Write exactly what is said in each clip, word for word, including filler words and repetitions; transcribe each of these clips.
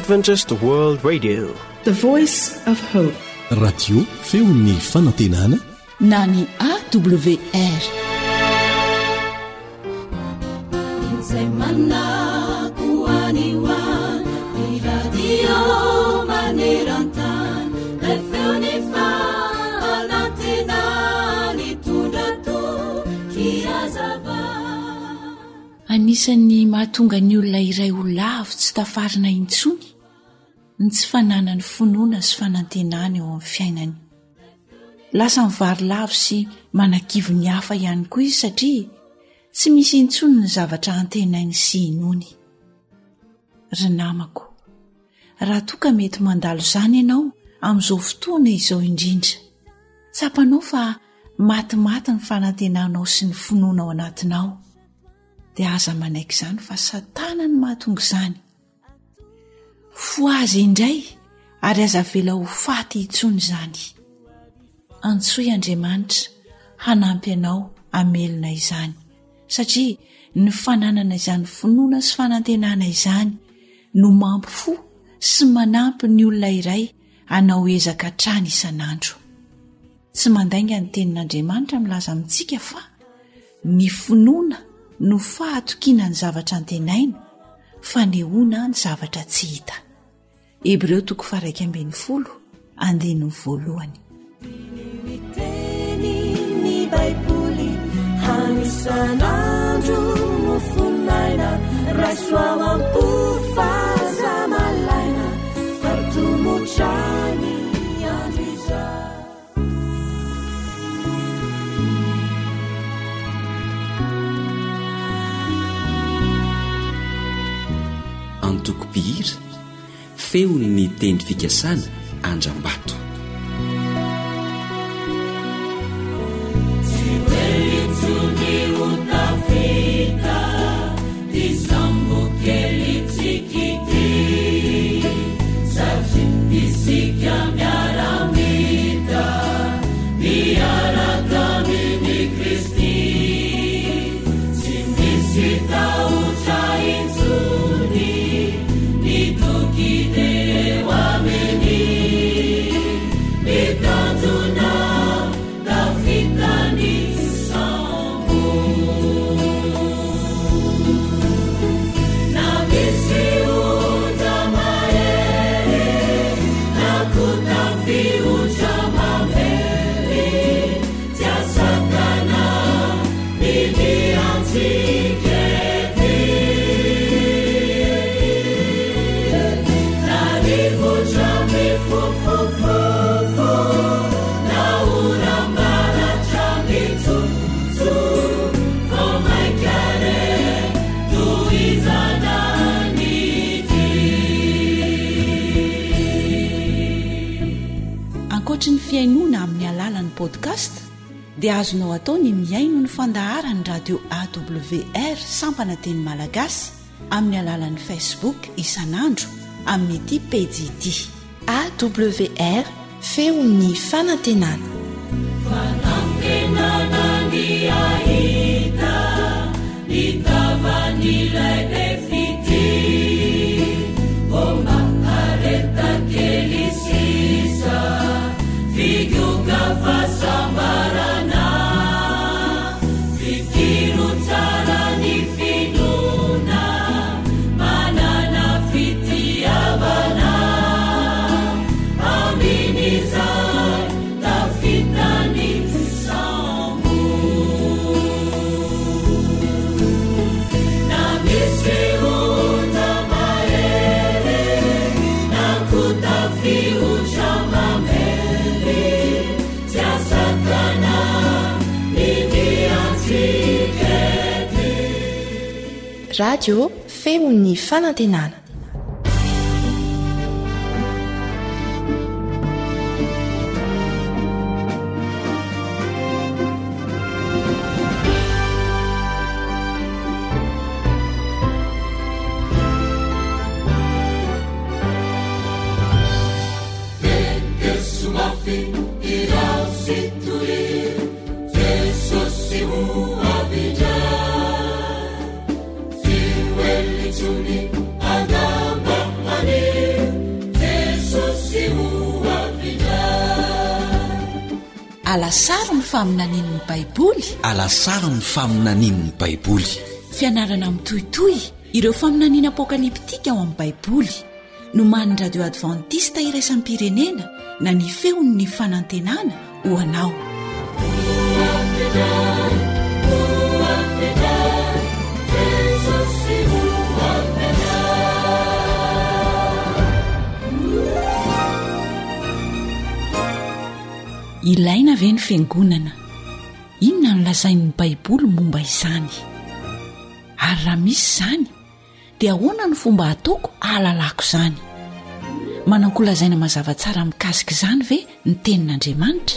Adventist World Radio, the voice of hope. Radio feon'ny fanantenana na ny A W R. Anisan'ny mahatonga ny olona iray ho lavo tsy tafarina intsony ny tsy fananany finoana sy fanantenana eo amin'ny fiainany. Lasa mivary lavo sy manakivy ny hafa ihany koa izy satria tsy misy intsony ny zavatra antenainy sy inony. Ry namako, raha toa ka mety mandalo izany ianao amin'izao fotoana izao indrindra, tsapanao fa matimaty ny fanantenanao sy ny finoana ao anatinao. Dia aza manaiky izany fa Satana ny mahatonga izany. Fo azy indray ary aza vela ho faty intsony izany. Antsoy Andriamanitra hanampy anao hamelona izany, satria ny fananana izany finoana sy fanantenana izany no mampifo sy manampy ny olona iray hanao ezaka hatrany isan'andro. Tsy mandainga ny tenin'Andriamanitra milaza amintsika fa ny finoana no fahatokiana ny zavatra antenaina, fanehoana ny zavatra tsy hita. Hebreo toko faha iraika ambin'ny folo andininy voalohany. Miteny ny Baiboly hanisan'andro no fonaina, raisoao am-pofazamalaina fatomotrany andro izao. Antoko-pihira feony ny teny fikasana Andrambato. Ny fiainona amin'ny alalan'ny podcast dia azonao atao ny miaino ny fandaharany radio A W R sampana teny malagasy amin'ny alalan'ny Facebook isan'andro amin'ny ity page ity A W R feon'ny fanantenana. Fanantenana ny ahita ny tavan'ilay defity omba areta kely sisa figuga fasambarana fikiro tsara ny finona manana fitiavana amin'izay tafitany sambo na misy ota mahery na kutafiotra mamely radio feon'ny fanantenana. Tuni, aga alasaro ny faminanian'ny baiboly alasaro ny faminanian'ny baiboly fianarana mitohitoy ireo faminaniana apokaliptika ao amin'ny baiboly no man'ny radio advantista iraisam pirenena na ny feon'ny fanantenana ho anao ilaina ve ny fiangonana inona no lazain'ny baiboly momba izany ary raha misy izany dia ahoana ny fomba ataoko ahalalako izany manankolazana mazava tsara mikasika izany ve ny tenin'Andriamanitra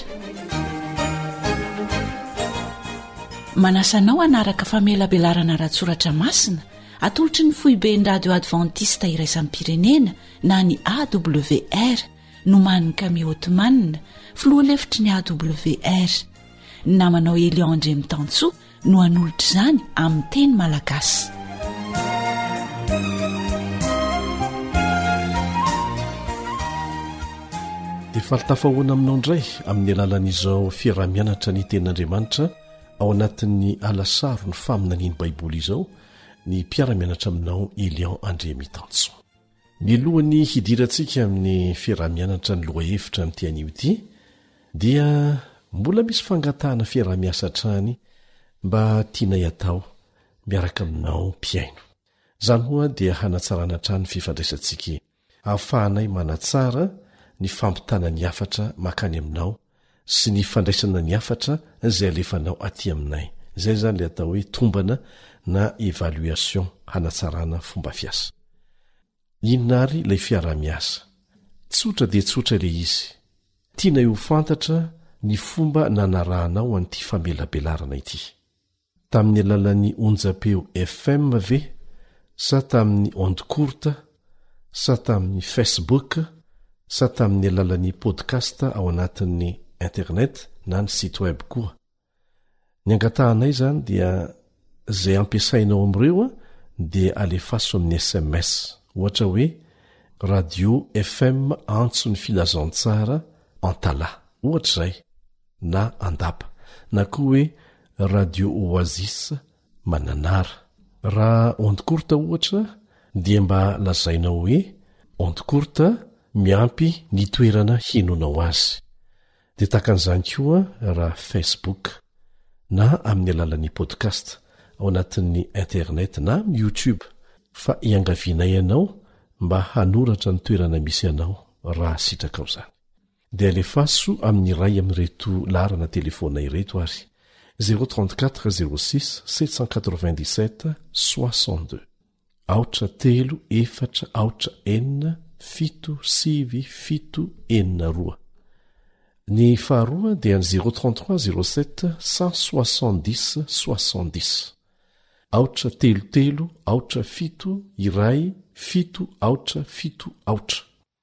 manasanao anaraka famelabelarana ratsoratra masina atolotry ny foiben'ny radio advantista iraisam pirenena na ny A W R no man'ny Kami Ottoman filoha lefitry ny A W R namanao Elion Andre Mitantso no anolotra izany amin'ny teny malagasy dia falitafahoana aminao indray amin'ny alalan'izao fiarah-mianatra ny tenin'Andriamanitra ao anatin'ny alasaro ny faminaniany baiboly izao ny mpiara-mianatra aminao Elion Andre Mitantso milohan'ny hidirantsika amin'ny fiarah-mianatra ny loha hevitra amin'ity anio ity dia mbola misy fangatahana fiarah-miasa hatrany mba tianay atao miaraka aminao mpiaino izany hoa dia hanatsarana hatrany fifandraisantsika ahafahanay manatsara ny fampitana ny afatra makany aminao sy ny fandraisana ny afatra izay alefanao aty aminay izay izany ilay atao hoe tombana na evaluation hanatsarana fomba fiasa inona ary ilay fiarah-miasa tsotra dia tsotra ilay izy tiana ho fantatra ny fomba nanarahanao an'ity famelabelarana ity tamin'ny alalan'ny onjapeo F M ve sa tamin'ny onde courte sa tamin'ny Facebook sa tamin'ny alalan'ny podcast ao anatin'ny internet na ny site web koa ny angatahanay zany dia izay ampiasainao amin'ireo dia alefaso amin'ny S M S ohatra hoe radio F M antso ny filazantsara antala ohatra izay na andapa na koa hoe radio oasis mananara raha onde courte ohatra dia mba lazainao hoe onde courte miampy ny toerana hinonao azy dia takan'izany koa raha Facebook na amin'ny alalan'ny podcast ao anatin'ny internet na amin'ny YouTube fa iangavianay ianao mba hanoratra ny toerana misy ianao raha sitraka ao izany dia alefaso amin'ny ray amin'ireto larana telefona ireto ary zéro trente-quatre zéro six sept cent quatre-vingt-dix-sept soixante-deux aotra telo efatra aotra enina fito sivy fito enina roa ny faharoa dia ny zéro trente-trois zéro sept cent soixante-dix soixante-dix aotra telo telo aotra fito iray fito aotra fito aotra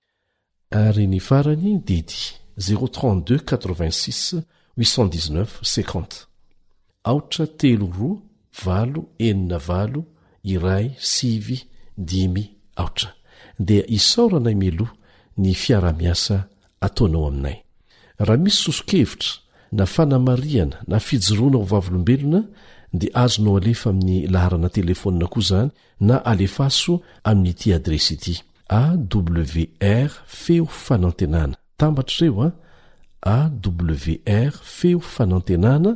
ary ny farany didy zéro trente-deux quatre-vingt-six huit cent dix-neuf cinquante aotra telo roa valo enina valo iray sivy dimy aotra dia isaoranay meloha ny fiarah-miasa ataonao aminay raha misy sosokevitra na fanamariana na fijoroana ho vavolombelona dia azonao alefa amin'ny laharana telefonina koa izany na alefaso amin'ity adresy ity A W R feo fanantenana tambatr'ireo a A W R feo fanantenana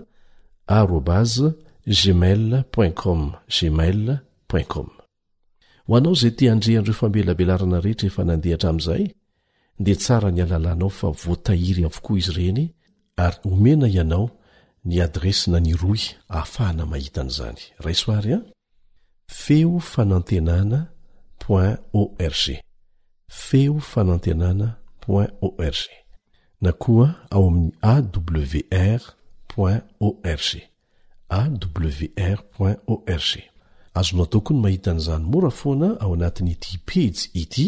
arobase gmail point com gmail point com ho anao izay tia handrehan'ireo famelabelarana rehetra efa nandehatra amin'izay dia tsara ny alalanao fa voatahiry avokoa izy ireny ary omena ianao ny adresina ny roy ahafahana mahita an'izany raisoary a feo fanantenana point org feo fanantenana point org na koa ao amin'ny A W R point org A W R point org azonao tokony mahita an'izany mora foana ao anatin'ity page ity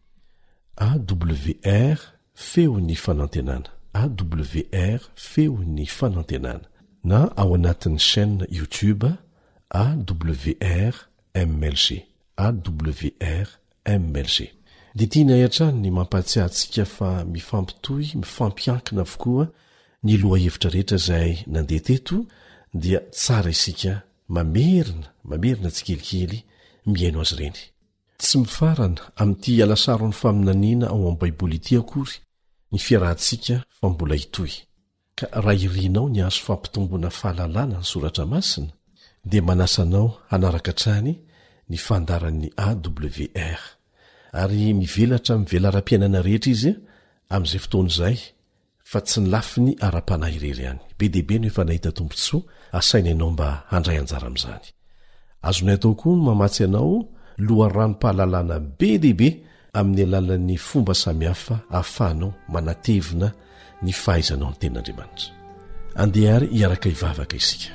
A W R feo ny fanantenana A W R feo ny fanantenana na ao anatin'ny chaîne YouTube A W R M L G A W R M L G dia tiana hatrany ny mampatsiahantsika fa mifampitohy mifampiankina avokoa ny loha hevitra rehetra izay nandeha teto dia tsara isika mamerina mamerina tsikelikely miaino azy ireny. Tsy mifarana amin'ity alasaron'ny faminaniana ao amin'ny baiboly ity akory ny fiarahantsika fa mbola hitoy. Ka raha irinao ny azo fampitombona fahalalana ny soratra masina dia manasanao hanaraka trany ny fandaran'ny A W R ary mivelatra mivelara-piainana rehetra izy amin'izay fotoana izay fa tsy ny lafi ny ara-panahy irery ihany. Be deaibe no efa nahita tompontsoa asaina ianao mba handray anjara amin'izany. Azonay atao koa ny mamatsy ianao loharanom-pahalalana be deaibe amin'ny alalan'ny fomba samihafa ahafahanao manatevina ny fahaizanao ny tenin'Andriamanitra. Andeha ary hiaraka hivavaka isika.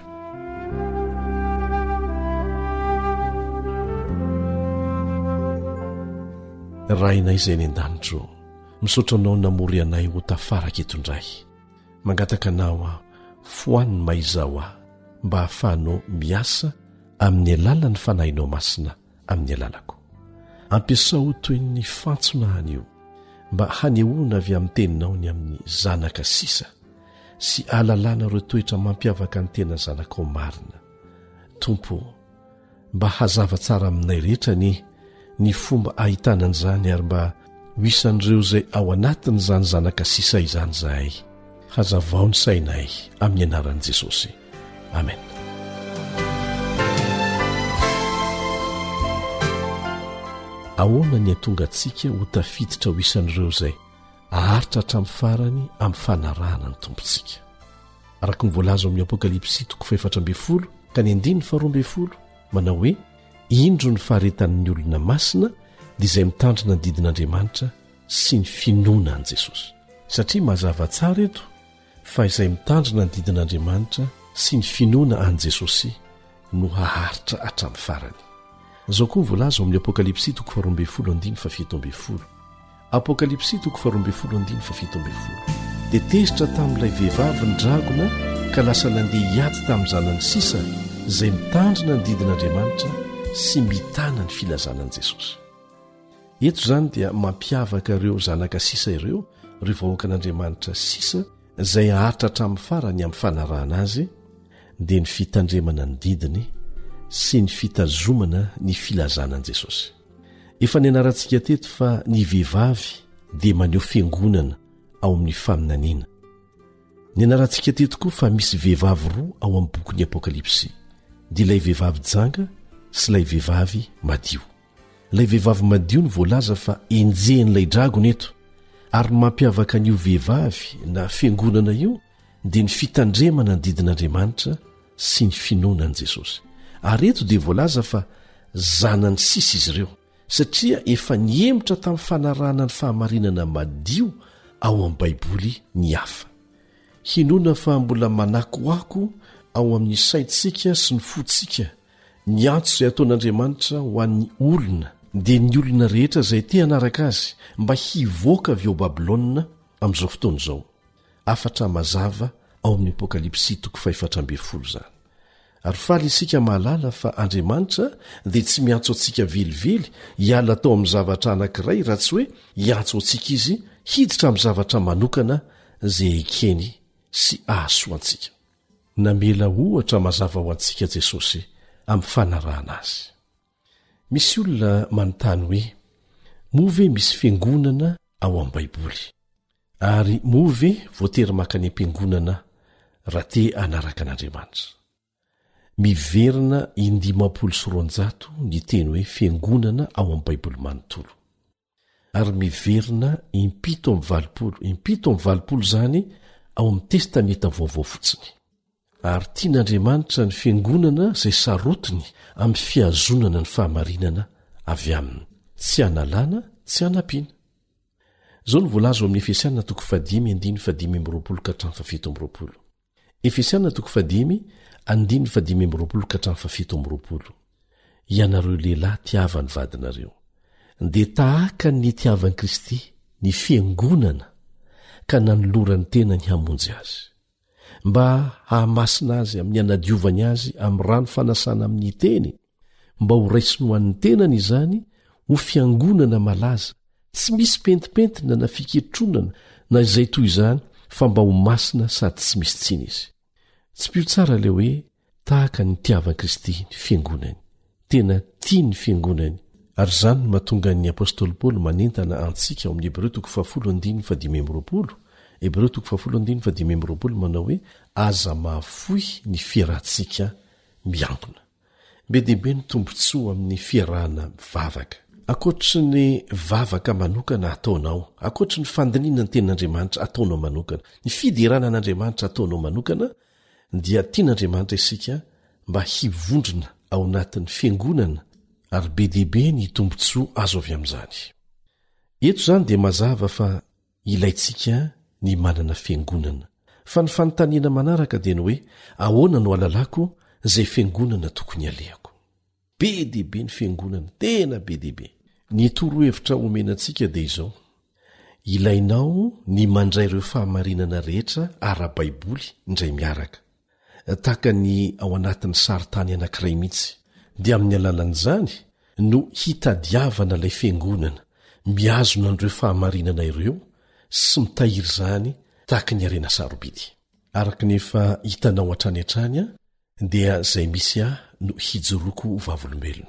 Rainay izay ny an-danitro, misaotra anao namory anay ho tafaraka etondray. Mangataka anao aho foaniny maizao aho mba hahafahanao miasa amin'ny alalan'ny fanahinao masina amin'ny alalako. Ampiasao toy ny fantsonahana io mba hanehoana avy amin'ny teninao ny amin'ny zanaka sisa sy ahalalana ireo toetra mampiavaka ny tena zanakao marina. Tompo, mba hazava tsara aminay rehetra ny ny fomba ahitanan'izany ary mba hoisan'ireo izay ao anatin' izany zanaka sisa izany zahay. Hazavao ny sainay amin'ny anaran'i Jesosy. Amen. Ahoana ny atonga antsika ho tafiditra ho isan'ireo izay aharitra hatramin'ny farany amin'ny fanarahana ny tompontsika. Araka ny voalaza amin'ny Apokalipsy toko faefatra ambin'ny folo ka ny andininy faharoa ambin'ny folo manao hoe indro ny faharetan'ny olona masina dia izay mitandrina ny didin'Andriamanitra sy ny finoana an' Jesosy. Satria mazava tsara eto fa izay mitandrina ny didin'Andriamanitra sy ny finoana an' Jesosy no haharitra hatramin'ny farany. Zao koa voalaza amin'ny Apokalipsy toko faharoa ambin'ny folo andiny fafito ambin'ny folo. Apokalipsy toko faharoa ambin'ny folo andiny fafito ambin'ny folo. Dia tezitra tamin'ilay vehivavy ny dragona ka lasa nandeha hiady tamin'ny zanany sisa izay mitandrina ny didin'Andriamanitra sy mitana ny filazanan'i Jesosy. Eto izany dia mampiavaka ireo zanaka sisa ireo, ireo vahoaka an'Andriamanitra sisa izay haharitra hatramin'ny farany amin'ny fanarahana azy dia ny fitandremana ny didiny sy ny fitazomana ny filazanan'i Jesosy. Efa ny anarantsika teto fa ny vehivavy dia maneho fiangonana ao amin'ny faminaniana. Ny anarantsika teto koa fa misy vehivavy roa ao amin'ny bokin'ny Apokalipsy, dia ilay vehivavy janga sy ilay vehivavy madio. Ilay vehivavy madio ny voalaza fa enjehan'ilay dragona eto, ary ny mampiavaka an'io vehivavy na fiangonana io dia ny fitandremana ny didin'Andriamanitra sy ny finoana an' Jesosy. Ary eto dia voalaza fa zanany sisa izy ireo, satria efa nihemotra tamin'ny fanarahana ny fahamarinana madio ao amin'ny baiboly ny hafa. Hinoana fa mbola manakoako ao amin'ny saintsika sy ny fotsika ny antso izay ataon'Andriamanitra ho an'ny olona dia ny olona rehetra izay te hanaraka azy mba hivoaka avy ao Babilôna amin'izao fotoana izao. Afatra mazava ao amin'ny Apokalipsy toko faefatra ambin'ny folo izany. Ary faly isika mahalala fa Andriamanitra dia tsy miantso antsika velively hiala atao amin'ny zavatra anankiray raha tsy hoe hiantso antsika izy hiditra amin'ny zavatra manokana izay ekeny sy ahasoa antsika. Namela ohatra mazava ho antsika Jesosy amin'ny fanarahana azy. Misy olona manontany hoe move misy fiangonana ao amin'ny baiboly, ary move voatery maka ny ampiangonana raha te hanaraka an'Andriamanitra. Miverina indimapolo sy roanjato ny teny hoe fiangonana ao amin'ny baiboly manontolo, ary miverina impito amin'ny valopolo impito amin'ny valopolo izany ao amin'ny testamenta vaovao fotsiny. Ary tian'Andriamanitra ny fiangonana izay sarotiny amin'ny fiazonana ny fahamarinana avy aminy, tsy hanalana, tsy hanampiana. Zao ny voalaza ao amin'ny Efesiana toko fadimy andiny fadimy ambyroapolo ka hatramin'ny fafito ambyroapolo. Efesiana toko fadimy andiny fadimy ambyroapolo ka hatramin'ny fafito ambyroapolo. Ianareo lehilahy tiavany vadinareo, dia tahaka ny tiavan'i Kristy ny fiangonana ka nanolorany tena ny hamonjy azy, mba hahamasina azy amin'ny anadiovany azy amin'ny rano fanasana amin'ny teny, mba ho raisiny ho an'ny tenany izany ho fiangonana malaza, tsy misy pentipentina na fiketronana na izay toy izany, fa mba ho masina sady tsy misy tsiny izy. Tsy pio tsara le hoe tahaka ny tiavan Kristy ny fiangonany, tena tia ny fiangonany. Ary zany no mahatonga ny apôstôly Paoly manentana antsika ao amin'ny Hebreo toko fahafolo andiny fa dimy amby roapolo, Hebreo toko fahafolo andiny fa dimy amby roapolo manao hoe aza mahafoy ny fiarahantsika miankona. Be deaibe ny tombontsoa amin'ny fiarahana mivavaka. Akoatry ny vavaka manokana ataonao, akoatry ny fandiniana ny tenin'Andriamanitra ataonao manokana, ny fidirana an'Andriamanitra ataonao manokana, dia tian'Andriamanitra isika mba hivondrona ao anatin'ny fiangonana ary be deaibe ny tombontsoa azo avy amin'izany. Eto zany dia mazava fa ilaitsika ny manana fiangonana. Fa ny fanontaniana manaraka dia ny hoe ahoana no alalako izay fiangonana tokony alehako. Be deaibe ny fiangonana, tena be deaibe. Ny torohevitra omenantsika dia izao: ilainao ny mandray ireo fahamarinana rehetra ara-baiboly indray miaraka, tahaka ny ao anatin'ny saritany anankiray mihitsy. Dia amin'ny alalan'izany no hitadiavana ilay fiangonana, miazona an'ireo fahamarinana ireo sy mitahiry izany tahaka ny arena sarobidy. Araka nefa hitanao hatrany hatrany a, dia izay misy aho no hijoroako vavolombelona.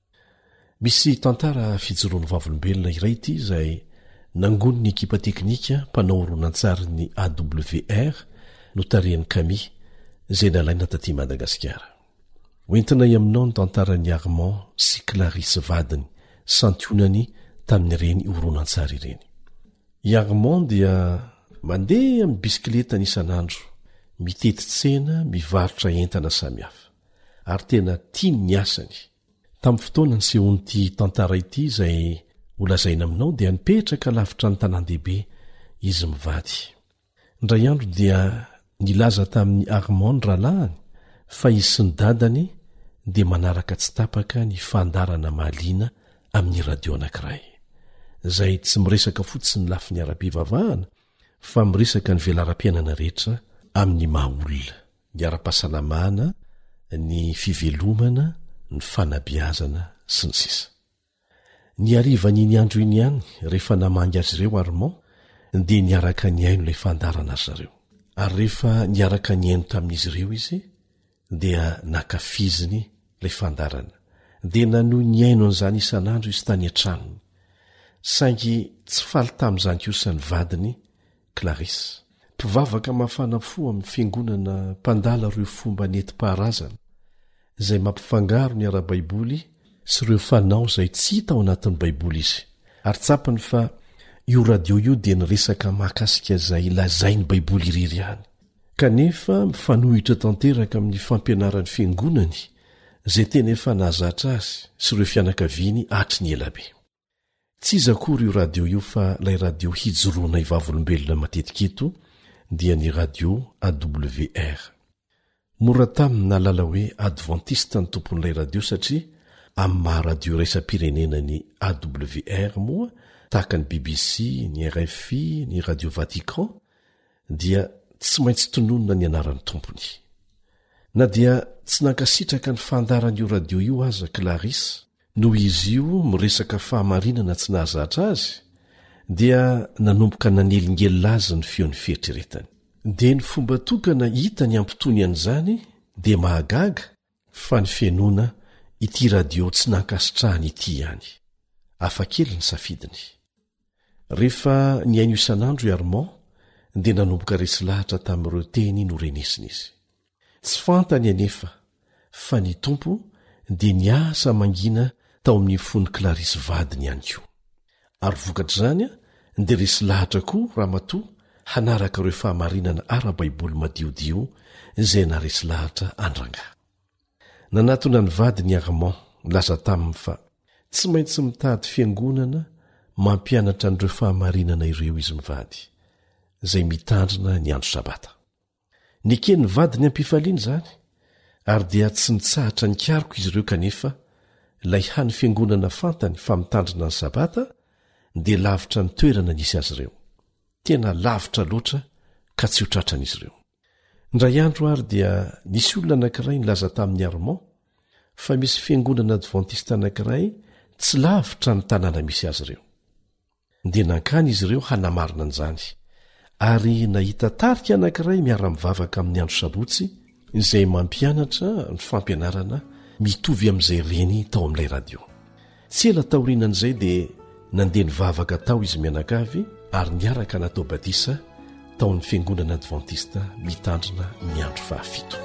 Misy tantara fijoroan'ny vavolombelona iray ity izay nangony ny ekipa teknika mpanao horonantsary ny A W R no tarehany Kami izay nalaina taty Madagasikara. Hoentinay aminao ny tantaran'ny Armand sy Clarisse vadiny santionany tamin'ireny horonantsary ireny. I Armand dia mandeha amin'ny bisikileta isan'andro, mitety tsena, mivarotra entana samihafa, ary tena tiany ny asany. Tamin'ny fotoana nisehonyity tantara ity izay holazaina aminao dia nipetraka lavitra ny tanan-dehibe izy mivady. Indray andro dia nilaza tamin'ny Armand rahalaany fa izy sy ny dadany dia manaraka tsy tapaka ny fandarana mahaliana amin'ny radio anankiray, izay tsy miresaka fotsiny ny lafin'ny ara-pivavahana fa miresaka ny velaram-piainana rehetra amin'ny maha-olona, ny ara-pahasalamana, ny fivelomana, ny fanabiazana sy ny sisa. Ny arivan'iny andro iny ihany rehefa namangy azy ireo Armand dia niaraka ny aino ilay fandarana azy zareo. Ary rehefa niaraka ny aino tamin'izy ireo izy dia nakafiziny ilay fandarana, dia nanohy ny aino an'izany isan'andro izy tany an-tranony, saingy tsy faly tamin'izany kosa ny vadiny Clarisse. Mpivavaka mafana fo amin'ny fiangonana mpandala ireo fomba neti-paharazana izay mampifangaro ny ara-baiboly sy ireo fanao izay tsy hita ao anatin'ny baiboly izy. Ary tsapany fa io radio io dia niresaka mahakasika izay lazainy baiboly iriry ihany, kanefa mifanohitra tanteraka amin'ny fampianaran'ny fiangonany izay tena efa nahazatra azy sy ireo fianakaviany hatry ny elabe. Tsy iza akory io radio io fa ilay radio hijoroana ivavolombelona matetika eto dia ny radio A W R. Mora taminy nalala hoe adventiste ny tompon'ilay radio satria amin'ny maha radio raisam-pirenena ny A W R moa, tahaka ny B B C, ny R F I, ny Radio Vatican, dia tsy maintsy tononona ny anaran'ny tompony. Na dia tsy nankasitraka ny fandaran'io radio io aza Clarisse, noho izy io miresaka fahamarinana tsy nahazatra azy, dia nanomboka nanelingely azy ny feon'ny fieritreretany. Dia ny fomba tokana hita ny ampitony an'izany dia mahagaga fa ny fiainoana ity radio tsy nankasitrahany ity ihany. Hafa kely ny safidiny. Rehefa ny aino isan'andro i Armand dia nanomboka resy lahatra tamin'ireo teny norenesiny izy. Tsy fantany anefa fa ny tompo dia niasa mangina tao amin'ny fony Clarisse vadiny ihany koa. Ary vokatr'izany dia resy lahatra koa ramatoa hanaraka ireo fahamarinana ara-baiboly madiodio izay naresy lahatra andrangà. Nanatona ny vadiny Armand laza taminy fa tsy maintsy mitady fiangonana mampianatra an'ireo fahamarinana ireo izy mivady, izay mitandrina ny andro sabata. Nikeny ny vadiny ampifaliana izany, ary dia tsy nitsahatra nikariko izy ireo kanefa ilay hany fiangonana fantany fa mitandrina ny sabata dia lavitra ny toerana nisy azy ireo. Tena lavitra loatra ka tsy ho tratran'izy ireo. Indray andro ary dia nisy olona anankiray nilaza tamin'ny Armand fa misy fiangonana adventiste anankiray tsy lavitra ny tanàna misy azy ireo. Dia nankany izy ireo hanamarina an'izany, ary nahita tarika anankiray miara-mivavaka amin'ny andro sabotsy izay mampianatra ny fampianarana mitovy amin'izay reny tao amin'ilay radio. Tsy ela taorianan'izay dia nandeha nivavaka tao izy mianakavy ary niaraka natao batisa tao amin'ny fiangonana advantista mitandrina ny andro fahafito.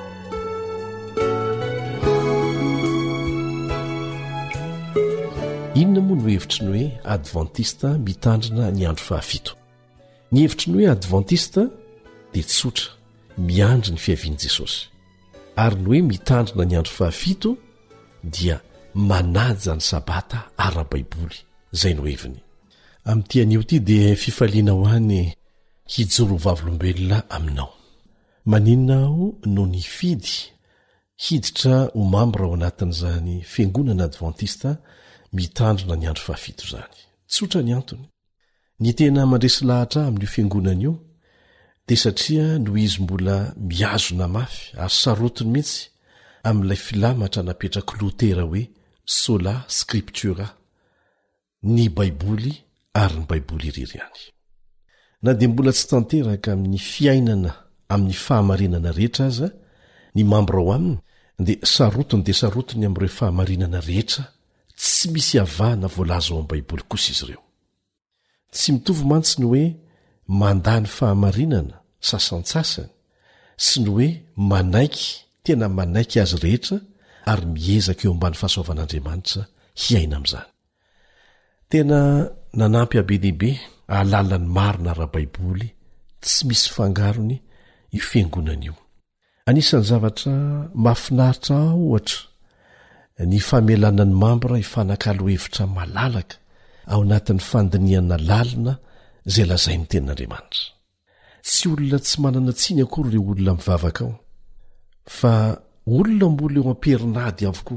Inona moa no hevitry ny hoe advantista mitandrina ny andro fahafito? Ny hevitry ny hoe advantista dia tsotra, miandry ny fiavian'i Jesosy. Ary ny hoe mitandrina ny andro fahafito dia manaja ny sabata ara-baiboly. Zay no heviny. Amin'ity anio ity dia fifaliana ho any hijoro vavolombelona aminao. Maninona aho no nifidy hiditra ho mambra ao anatin'izany fiangonana advantista mitandrina ny andro fahafito zany. Tsotra ny antony. Ny tena mandresy lahatra amin'io fiangonana io dia satria no izy mbola miazona mafy ary sarotiny mihitsy amin'ilay filamatra napetraka Lotera hoe sola scriptura, ny baiboly ary ny baiboly irery ihany. Na dia mbola tsy tanteraka amin'ny fiainana amin'ny fahamarinana rehetra aza ny mambra ao aminy dia sarotiny dia sarotiny amin'ireo fahamarinana rehetra tsy misy avahana voalaza ao amin'ny baiboly kosa izy ireo. Tsy mitovy mantsy ny hoe mandany fahamarinana sasantsasany sy ny hoe manaiky tena manaiky azy rehetra ary miezaka eo ambany fahasoavan'Andriamanitra hiaina amin'izany. Tena nanampy abe dehibe ahalalany marina ara-baiboly tsy misy fangarony io fiangonana io. Anisan'ny zavatra mahafinaritra ohatra ny famelana ny mambra hifanakalo hevitra malalaka ao anatin'ny fandiniana lalina izay lazay ny tenin'Andriamanitra. Tsy olona tsy manana tsiny akory ireo olona mivavaka ao, fa olona mbola eo amperinady avokoa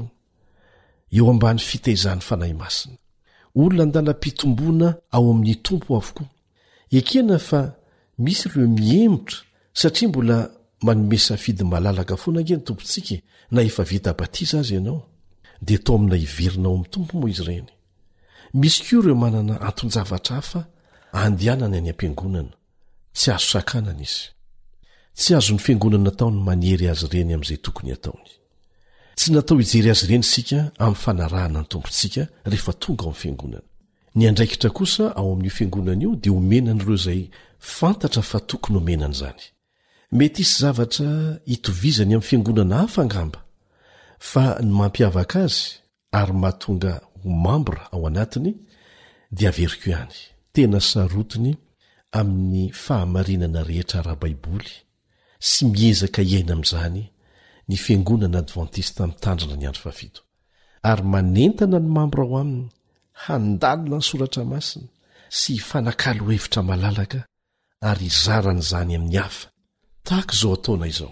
eo ambany fitaizany fanahy masina. Olona andalam-pitomboana ao amin'ny tompo avokoa. Ekena fa misy ireo miemotra satria mbola manome safidy malalaka foana ange ny tompontsika na efa vita batiza azy ianao dia tao amina hiverina ao amin'ny tompo moa izy ireny. Misy koa ireo manana anton-javatra hafa andehanana any am-piangonana, tsy azo sakanana izy. Tsy azo ny fiangonana atao ny manery azy ireny amin'izay tokony ataony. Tsy natao hijery azy ireny sika amin'ny fanarahana ny tompontsika rehefa tonga ao amin'ny fiangonana. Ny andraikitra kosa ao amin'io fiangonana io dia omenan'ireo izay fantatra fa tokony omenana izany. Mety isy zavatra hitovizany amin'ny fiangonana hafa angamba, fa ny mampiavaka azy ary mahatonga ho mambra ao anatiny dia averiko ihany. Tena sarotiny amin'ny fahamarinana rehetra ara-baiboly sy miezaka hiaina amin'izany ny fiangonana advantista mitandrina ny andro fahafito. Ary manentana ny mambra ao aminy handalina ny soratra masina sy fanakalo hevitra malalaka ary izarana izany amin'ny hafa tahaka izao ataona izao.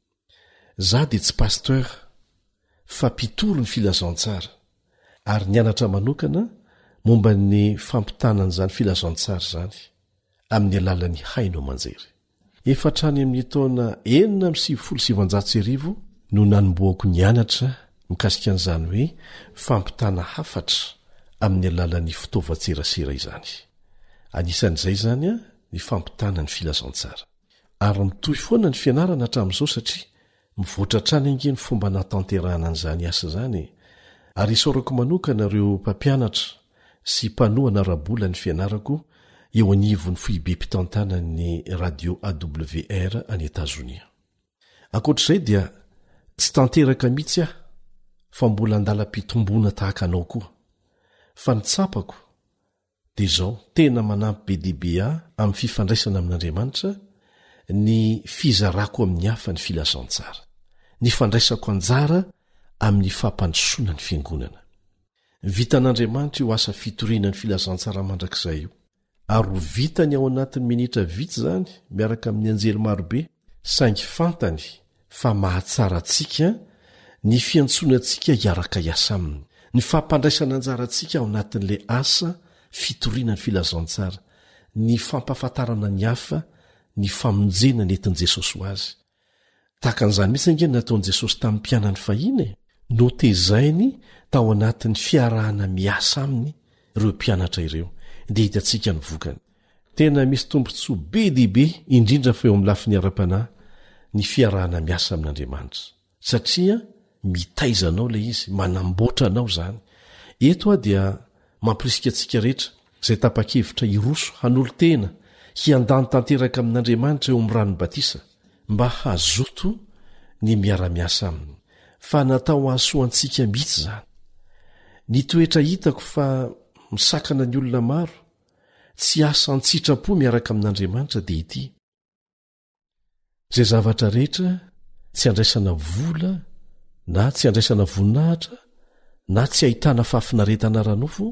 Zaho dia tsy pasteur fa mpitoro ny filazantsara ary nianatra manokana momba ny fampitanan'izany filazantsara izany amin'ny alalan'ny haino aman-jery. Efa hatrany amin'ny taona enina amby sivifolo sy sivanjato sy arivo no nanomboako nianatra mikasika an'izany hoe fampitana hafatra amin'ny alalan'ny fitaovan-tserasera izany. Anisan'izay izany a ny fampitana ny filazantsara. Ary mitohy foana ny fianarana hatramin'izao satria mivoatra trany ange ny fomba natanterahana an'izany asa izany. Ary isaorako manokana ireo mpampianatra sy mpanohana rabola ny fianarako eo anivon'ny foibe mpitantanany radio A W R any Etazonia. Ankoatr'izay dia tsy tanteraka mihitsy aho fa mbola andalam-pitomboana tahaka anao koa. Fa ny tsapako dia izao tena manampy be dehibe aho amin'ny fifandraisana amin'Andriamanitra, ny fizarako amin'ny hafa ny filazantsara, ny fandraisako anjara amin'ny fampandrosoana ny fiangonana. Vitan'Andriamanitra io asa fitoriana ny filazantsara mandrakizay io. Ary ho vitany ao anatin'ny minitra vitsy izany miaraka amin'ny anjely marobe, saingy fantany fa mahatsara antsika ny fiantsonantsika hiaraka hiasa aminy, ny fampandraisana anjara antsika ao anatin'ilay asa fitoriana ny filazantsara, ny fampahafantarana ny hafa, ny famonjena nentin' Jesosy ho azy. Tahaka an'izany mihitsy ange nataon'i Jesosy tamin'ny mpianany fahiny, notezainy tao anatin'ny fiarahana miasa aminy ireo mpianatra ireo, dia hitantsika ny vokany. tena misy tombontsoa be diibe indrindra fa eo amin'ny lafiny ara-panahy ny fiarahana miasa amin'andriamanitra satria mitaizanao le izy manamboatra anao zany eto a dia mampirisika antsika rehetra zay tapa-kevitra iroso hanolo-tena hiandany tanteraka amin'andriamanitra eo amin'ny rano batisa mba hazoto ny miara-miasa aminy fa natao hahasoantsika mihitsy zany ny toetra hitako fa misakana ny olona maro tsy asa an-tsitrapo miaraka amin'andriamanitra dia ity zay zavatra rehetra tsy andraisana vola na tsy andraisana voninahitra na tsy ahitana fahafinaretana ranofo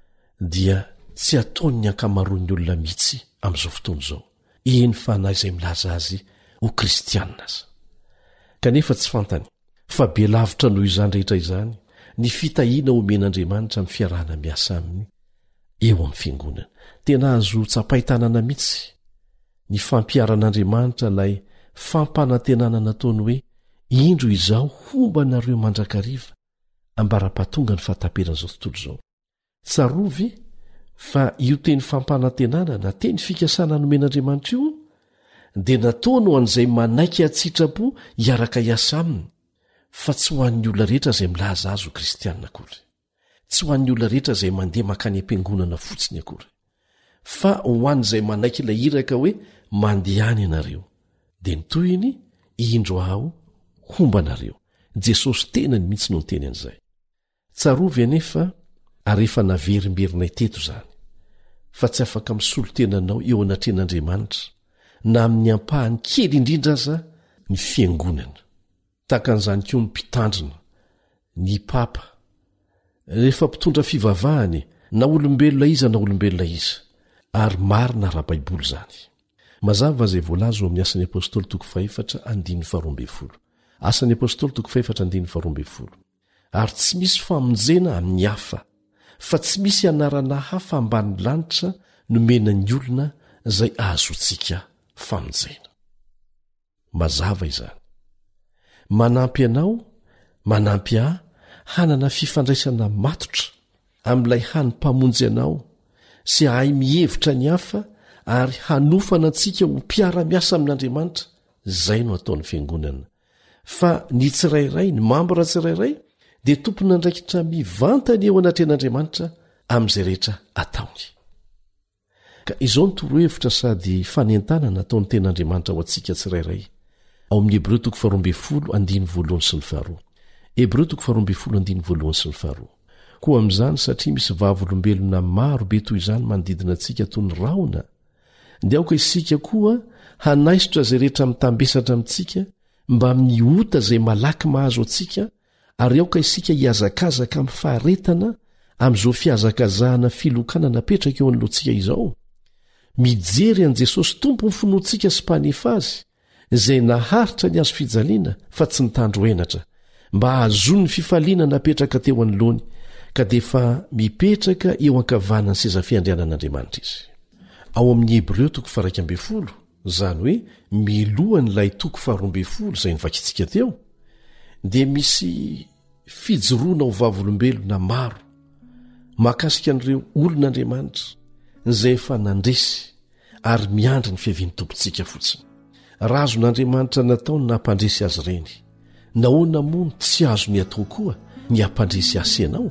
dia tsy ataony ankamaroan'ny olona mihitsy amin'izao fotoana izao eny fa na izay milaza azy ho kristianina aza kanefa tsy fantany fa be lavitra noho izany rehetra izany ny fitahiana omen'andriamanitra amin'ny fiarahana miasa aminy eo amin'ny fiangonana tena azo tsapaitanana mihitsy ny fampiaran'andriamanitra ilay fampanantenana nataony hoe indro izao homba nareo mandrakariva ambara-pahatonga ny fahataperan'izao tontolo izao tsarovy fa io teny fampanantenana na teny fikasana nomen'andriamanitra io dia nataony ho an'izay manaiky atsitrapo hiaraka hiasa aminy fa tsy ho an'ny olona rehetra izay milaza azy ho kristianina akory tsy ho an'ny olona rehetra izay mandeha makany am-piangonana fotsiny akory fa ho an'izay manaiky ilay iraka hoe mandehany ianareo dia nytoyny indro aho homba anareo jesosy tenany mihitsy no nyteny an'izay tsarovy anefa ary efa naverimberina teto izany fa tsy afaka misolo tenanao eo anatrehan'andriamanitra na amin'ny ampahany kely indrindra aza ny fiangonana tahaka an'izany koa ny mpitandrina ny papa rehefa mpitondra fivavahany na olombelona iza na olombelona iza ary marina raha baiboly izany mazava zay voalaza eo amin'ny asan'ny apôstôly toko faefatra andiny faharoambe folo asan'ny apôstôly toko faefatra andiny faharoambe folo ary tsy misy famonjena amin'ny hafa fa tsy misy anarana hafa ambany lanitra nomenany olona zay ahazontsika famonjena mazava izany manampy anao manampy ahy hanana fifandraisana matotra amin'ilay hany-mpamonjy anao sy ahay mihevitra ny hafa ary hanofana antsika ho mpiara-miasa amin'andriamanitra zay no ataon'ny fiangonana fa ny tsirairay ny mambora tsirairay dia tompona andraikitra mivantany eo anatrehan'andriamanitra amin'izay rehetra ataony ka izao ny torohevitra sady fanentana nataony ten'andriamanitra ho antsika tsirairay ao amin'ny hebreo toko faharoambe folo andiny voalohany sy ny faharoa hebreo toko faharoambe folo andiny voalohany sy ny faharoa koa amin'izany satria misy vavolombelona maro be toy izany manodidina antsika toy ny raona dia aoka isika koa hanaisotra izay rehetra mitambesatra amintsika mba miota izay malaky mahazo antsika ary aoka isika hiazakazaka amin'ny faharetana amin'izao fiazakazahana filokana napetraka eo anoloantsika izao mijery an' jesosy tompo ny finoantsika sy mpanefa azy izay naharitra ny azo fijaliana fa tsy nitandro enatra mba ahazony ny fifaliana napetraka teo anoloany ka dia efa mipetraka eo ankavanany sezafiandrianan'andriamanitra izy ao amin'ny hebreo toko farakambey folo zany hoe milohan'ilay toko faharoambe folo izay nivakitsika teo dia misy fijoroana ho vavolombelona maro mahakasika an'ireo olon'andriamanitra izay efa nandresy ary miandry ny fiaviany tompontsika fotsiny raha azon'andriamanitra nataony nahampandresy azy ireny nahoana moa tsy azo ny atao koa ny hampandresy asa ianao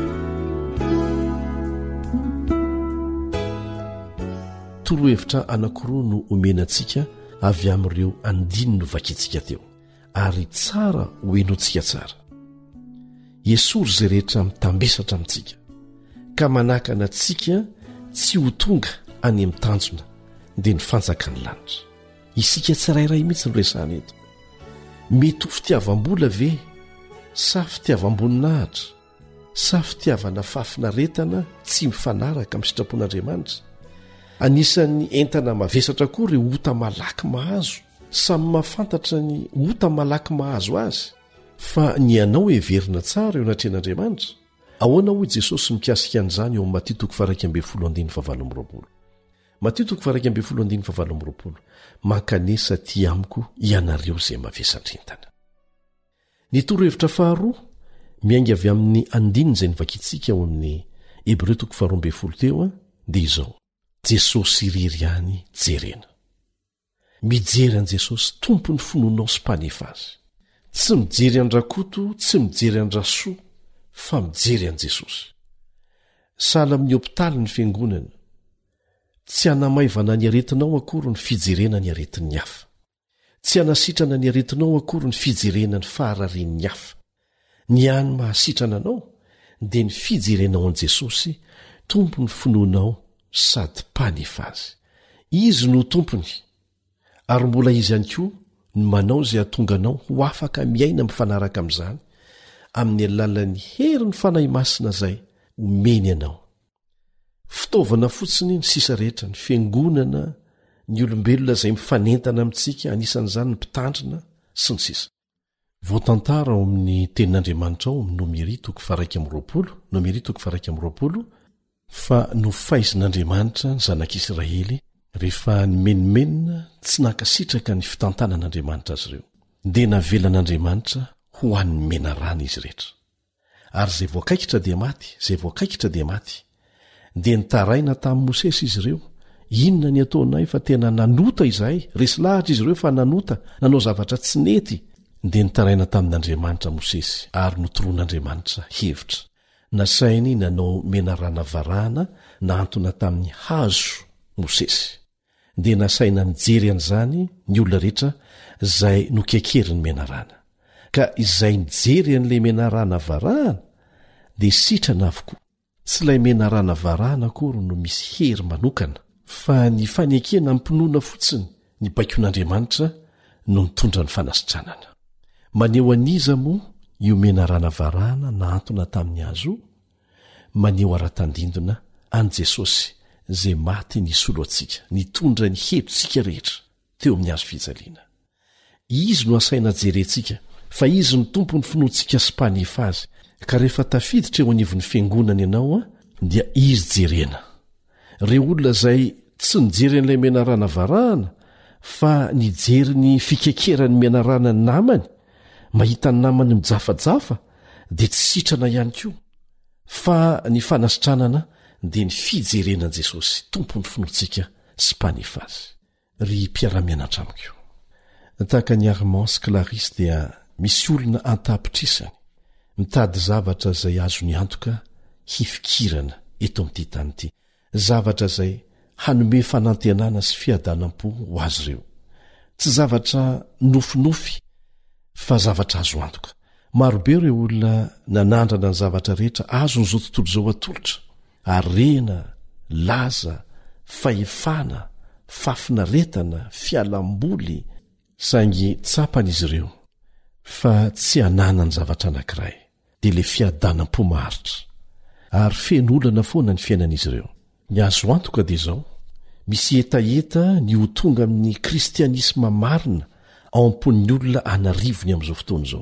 torohevitra anankiroa no omenantsika avy amin'ireo andiny no vakitsika teo ary tsara hoenontsika tsara esory izay rehetra mitambesatra amintsika ka manakana antsika tsy ho tonga any amin'ny tanjona dia ny fanjaka ny lanitra isika tsirairay mihitsy no resahana eto mety ho fitiavam-bola ve sa fitiavam-boninahitra sa fitiavana fahafinaretana tsy mifanaraka amin'ny sitrapon'andriamanitra anisan'ny entana mavesatra koa ireo ota malaky mahazo samy mahafantatra ny ota malaky mahazo azy fa ny anao heverina tsara eo anatrehan'andriamanitra ahoana hoy jesosy mikasika an'izany eo amin'ny matio toko farakambey folo andiny fahavalo amby roapolo matio toko farakambey folo andiny fahavalo amby roapolo mankanesa ty amiko ianareo izay mavesandrentana ny torohevitra faharoa miainga avy amin'ny andininy izay nivakitsika ao amin'ny hebreo toko faharoambe folo teo a dia izao jesosy irery any jerena mijery an' jesosy tompony finoanao sy mpanefa azy tsy mijery andrakoto tsy mijery andrasoa fa mijery an' jesosy sala amin'ny hopitaly ny fiangonana tsy hanamaivana ny aretinao akory ny fijerena ny aretin'ny hafa tsy hanasitrana ny aretinao akory ny fijerena ny fahararian'ny hafa ny hany mahasitrana anao dia ny fijerenao an' jesosy tompony finoanao sady mpanefa azy izy no tompony ary mbola izy ihany koa ny manao izay hatonga anao ho afaka miaina mifanaraka amin'izany amin'ny alalan'ny hery ny fanahy masina izay omeny ianao fitaovana fotsiny ny sisa rehetra ny fiangonana ny olombelona izay mifanentana amintsika anisan'izany ny mpitandrina sy ny sisa voatantara ao amin'ny tenin'andriamanitra ao amin'ny nomeri toko faraika am'roapolo nomeri toko faraika am'roapolo fa nofaizin'andriamanitra ny zanak'israely rehefa nimenimenina tsy nankasitraka ny fitantanan'andriamanitra azy ireo dia navelan'andriamanitra ho an'ny mena rana izy rehetra ary izay voakaikitra dia maty izay voakaikitra dia maty dia nitaraina tamin'i mosesy izy ireo inona ny ataonay fa tena nanota izahay resy lahatra izy ireo fa nanota nanao zavatra tsy nety dia nitaraina tamin'andriamanitra mosesy ary notoroan'andriamanitra hevitra nasainy nanao mena rana varahana naantona tamin'ny hazo mosesy dia nasaina nijery an'izany ny olona rehetra izay nokekery ny mena rana ka izay nijery an'ilay mena rana varahana dia sitrana avokoa tsy ilay mena rana varahana akory no misy hery manokana fa ny fanekena mpinoana fotsiny ny baikoan'andriamanitra no nitondra ny fanasitranana maneho aniza moa io mena rana varahana naantona tamin'ny hazo maneho ara-tandindona an' jesosy izay maty nisolo antsika nitondra ny hevitsika rehetra teo amin'ny hazo fijaliana izy no asaina jerentsika fa izy ny tompony finoantsika sy mpanefa azy ka rehefa tafiditra eo anivon'ny fiangonana ianao a dia izy jerena reo olona izay tsy nijery an'ilay menarana varahana fa nijery ny fikekerany menarana ny namany mahita ny namany mijafajafa dia tsy sitrana ihany koa fa ny fanasitranana dia ny fijerenan'i jesosy tompony finoantsika sy mpanefa azy ry mpiara-mianatra amiko tahaka ny Armand sy Clarisse dia misy olona antapitrisany mitady zavatra izay azo ny antoka hifikirana eto amin'ity tany ity zavatra izay hanome fanantenana sy fiadanam-po ho azy ireo tsy zavatra nofinofy fa zavatra azo antoka marobe ireo olona nanandrana ny zavatra rehetra azo nyzao tontolo izao atolotra arena laza fahefana fafinaretana fialamboly saingy tsapan'izy ireo fa tsy hanana ny zavatra anankiray dia le fiadanam-po maharitra ary fenolana foana ny fiainan'izy ireo ny azo antoka dia izao misy etaeta ny ho tonga amin'ny kristianisma marina ao am-pon'ny olona anarivony amin'izao fotoana izao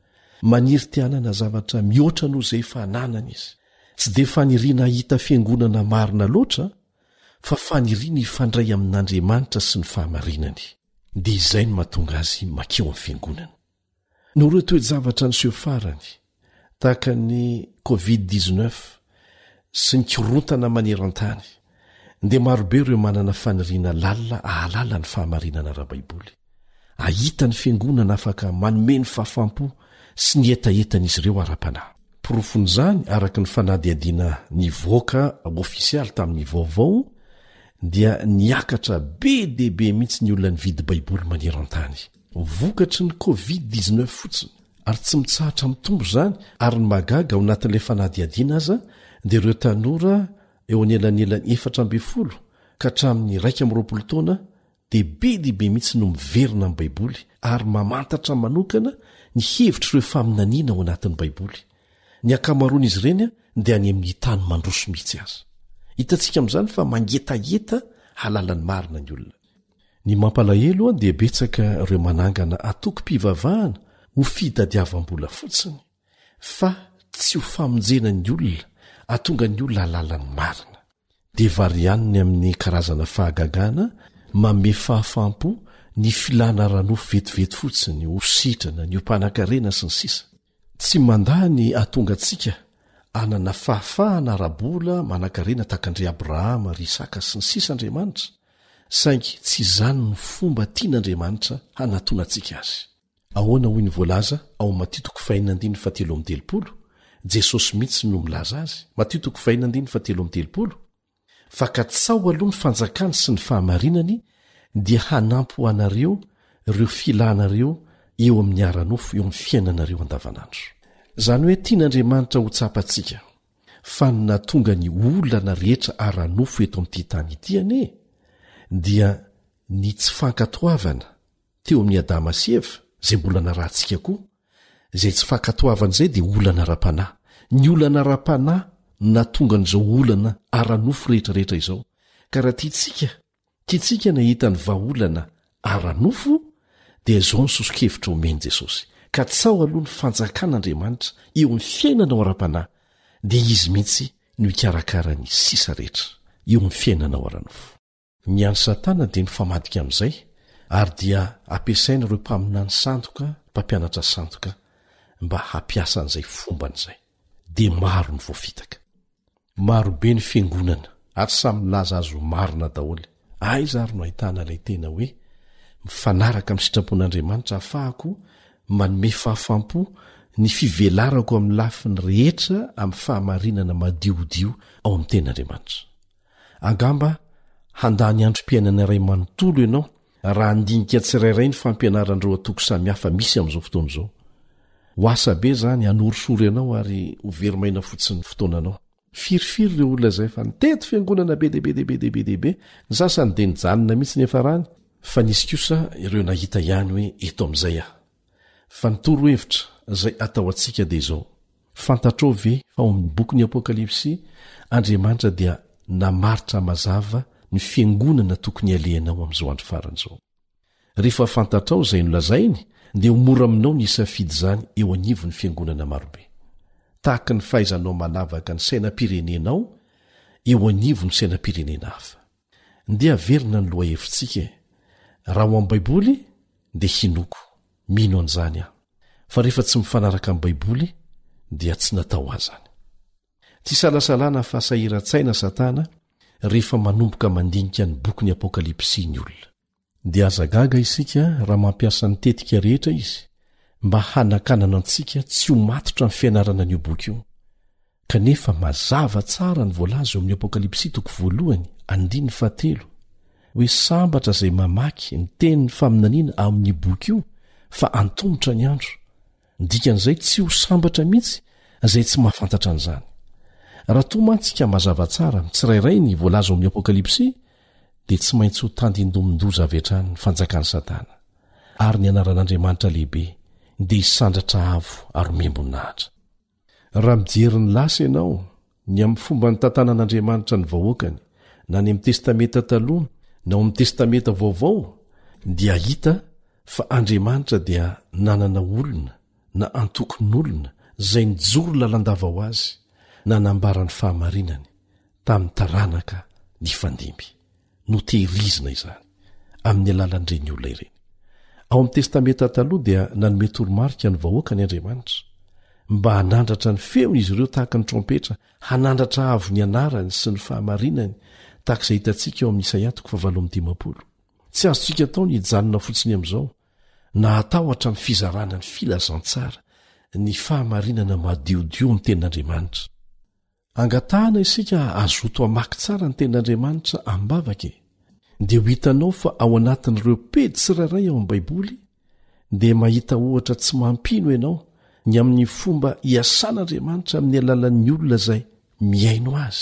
maniry tianana zavatra mihoatra noho izay fananana izy tsy dia faniriana hita fiangonana marina loatra fa faniriana hifandray amin'andriamanitra sy ny fahamarinany dia izay no mahatonga azy makeo amin'ny fiangonana no ireo toe-javatra niseho farany tahaka ny covid dix-neuf sy ny korontana maneran-tany dia marobe ireo manana faniriana lalina ahalala ny fahamarinana ara-baiboly ahita ny fiangonana afaka manome ny fahafampo sy ny etaetan'izy ireo ara-panahy porofon'izany araka ny fanadiadiana nivoaka ofisialy tamin'ny vaovao dia niakatra be dehibe mihitsy ny olona nividy baiboly maneran-tany vokatry ny covid dix-neuf fotsiny ary tsy mitsahatra mitombo izany ary ny magaga ao anatin'ilay fanadiadiana aza dia ireo tanora eo anyelanelany efatra ambe folo ka hatramin'ny raika am'roapolo taona dia be dehibe mihitsy no miverina amin'ny baiboly ary mamantatra manokana ny hevitra ireo faminaniana ao anatin'ny baiboly ny akamaroan'izy ireny a dia any amin'ny tany mandroso mihitsy azy hitantsika amin'izany fa mangetaheta halalany marina ny olona ny mampalahelo a dia betsaka ireo manangana atoko-pivavahana ho fitadiavam-bola fotsiny fa tsy ho famonjena ny olona atonga ny olona halalany marina dia varianiny amin'ny karazana fahagagana mame fahafampo ny filana ranofo vetivety fotsiny ho sitrana ny hompanankarena sy ny sisa tsy mandaha ny atonga antsika anana fahafahana arabola manankarena takandre abrahama ry isaka sy ny sisa andriamanitra saingy tsy izany ny fomba tian'andriamanitra hanatona antsika azy. Ahoana hoy ny voalaza ao Matitoko fahaenina andiny fahatelo amby telopolo, Jesosy mihitsy no milaza azy. Matitoko fahaenina andiny fahatelo amby telopolo, fa ka tsao aloha ny fanjakany sy ny fahamarinany dia hanampy ho anareo ireo filanareo eo amin'ny ara-nofo eo amin'ny fiainanareo andavanandro. Zany hoe tian'Andriamanitra ho tsapantsika fa ny natonga ny olana rehetra ara-nofo eto amin'ity tany ity ane dia ny tsy fankatoavana teo amin'ny Adama sy Eva zay mbola narahantsika koa. Izay tsy fankatoavana izay dia olana ra-panahy. Ny olana ra-panahy natonga an'izao olana ara-nofo rehetrarehetra izao. Ka raha tiantsika tiantsika nahita ny vahaolana ara-nofo dia izao ny sosokevitra omeny Jesosy. Ka tsao aloha ny fanjakan'Andriamanitra eo amin'ny fiainanao ara-panahy dia izy mihitsy no hikarakara ny sisa rehetra eo amin'ny fiainanao ara-nofo. Ny any Satana dia ny famadika amin'izay ary dia ampiasaina ireo mpaminany sandoka, mpampianatra sandoka mba hampiasa an'izay fomban'izay. Dia maro ny voafitaka. Maro be ny fiangonana ary samy milaza azo marina daholo. Aiza ary no ahitana ilay tena hoe mifanaraka amin'ny sitrapon'Andriamanitra ahafahako manome fahafampo ny fivelarako amin'ny lafiny rehetra amin'ny fahamarinana madiodio ao amin'ny ten'Andriamanitra. Angamba handany androm-piainana iray manontolo ianao raha andinika tsirairay ny fampianaran'ireo atoko samihafa misy amin'izao fotoana izao. Ho asa be zany hanorosory ianao ary ho verimaina fotsiny fotoananao. Firifiry ireo olona izay fa niteto fiangonana be dehibe dehibe dehibe dehibe ny sasany dia nijanona mihitsy nefa rany fa nisy kosa ireo nahita ihany hoe eto amin'izay aho. Fa ny toro-hevitra izay atao antsika dia izao. Fantatrao ve fa ao amin'ny bokin'ny Apokalipsy Andriamanitra dia namaritra mazava ny fiangonana tokony alehanao amin'izao andro faran'izao. Rehefa fantatrao izay nolazainy dia ho mora aminao ny hisafidy izany eo anivon'ny fiangonana marobe. Tahaka ny fahaizanao manavaka ny sainam-pirenenao eo anivon'ny sainam-pirenena hafa. Ndia averina ny loha-hevitsika e. Raha ho amin'ny Baiboly dia hinoko, mino an'izany aho. Fa rehefa tsy mifanaraka amin'ny Baiboly dia tsy natao azany. Tsy salasalana fa sahiran-tsaina Satana rehefa manomboka mandinika ny bokin'ny Apokalipsy ny olona. Dia azagaga isika raha mampiasa ny tetika rehetra izy mba hanakanana antsika tsy ho matotra amin'ny fianarana an'io boky io. Kanefa mazava tsara ny voalaza eo amin'ny Apokalipsy toko voalohany andiny fahatelo hoe sambatra izay mamaky ny tenin'ny faminaniana amin'ny boky io fa antongotra ny andro. Dikan'izay tsy ho sambatra mihitsy izay tsy mahafantatra an'izany. Raha toa mantsika mazava tsara mitsirairay ny voalaza eo amin'ny Apokalipsy dia tsy maintsy ho tandindomindoza avy hatrany ny fanjakan'ny Satana. Ary ny anaran'Andriamanitra lehibe dia hisandratra avo ary membonahitra. Raha mijery ny lasa ianao ny amin'ny fomba ny tantanan'Andriamanitra ny vahoakany na ny amin'ny testamenta taloha na ao amin'ny testamenta vaovao dia hita fa Andriamanitra dia nanana olona na antokon'olona izay nijoro lalandava ho azy na nambara ny fahamarinany tamin'ny taranaka ny fandimby. No tehirizina izany amin'ny alalan'ireny olona ireny. Ao amin'ny testamenta taloha dia nanome toromarika ny vahoaka ny Andriamanitra mba hanandratra ny feony izy ireo tahaka ny trompetra, hanandratra avo ny anarany sy ny fahamarinany tahaka izay hitantsika eo amin'ny Isaia fahavalo amby dimampolo. Tsy azontsika atao ny hijanona fotsiny amin'izao na atao hatramin'ny fizarana ny filazantsara ny fahamarinana madiodio ny tenin'Andriamanitra. Angatahana isika azoto amaky tsara ny tenin'Andriamanitra ambavaka e. Dia ho hitanao fa ao anatin'ireo pejy tsirairay ao amin'ny Baiboly dia mahita ohatra tsy mampino ianao ny amin'ny fomba hiasan'Andriamanitra amin'ny alalan'ny olona izay miaino azy.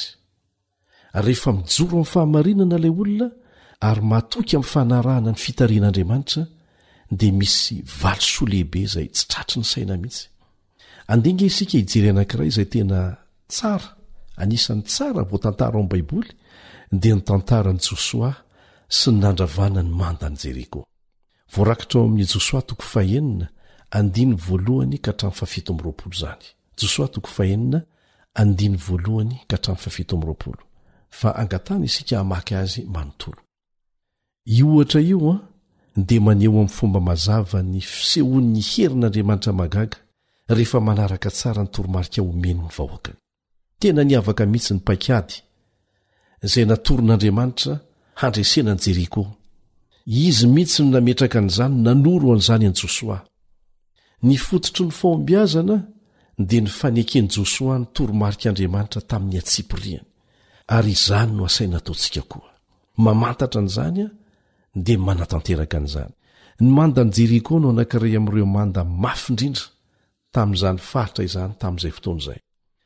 Rehefa mijoro amin'ny fahamarinana ilay olona ary matoky amin'ny fanarahana ny fitarian'Andriamanitra dia misy valosoa lehibe izay tsy tratry ny saina mihitsy. Andinga isika hijery anankiray izay tena tsara, anisan'ny tsara voatantara ao amin'ny Baiboly dia ny tantaran'i Josoa sy ny nandravana ny mandan'i Jeriko. Voarakitra ao amin'ny Josoa toko fahaenina andiny voalohany ka hatramin'ny fahafito amby roapolo izany. Josoa toko fahaenina andiny voalohany ka hatramin'ny fahafito amby roapolo. Fa angatana isika hamaky azy manontolo. Io ohatra io a dia maneho amin'ny fomba mazava ny fisehoan'ny herin'Andriamanitra magaga rehefa manaraka tsara ny toromarika omeny ny vahoakany. tena niavaka mihitsy ny paikady izay natoron'Andriamanitra handresena ny Jeriko. Izy mihitsy no nametraka an'izany nanoro an'izany an Josoa. Ny fototry ny fahombiazana dia ny fanekeny Josoa ny toromarik'Andriamanitra tamin'ny atsipiriany, ary izany no asaina ataontsika koa. Mamantatra an'izany a dia manatanteraka an'izany. Ny mandan'i Jeriko no anankiray amin'ireo manda mafy indrindra tamin'izany faritra izany tamin'izay fotoana izay.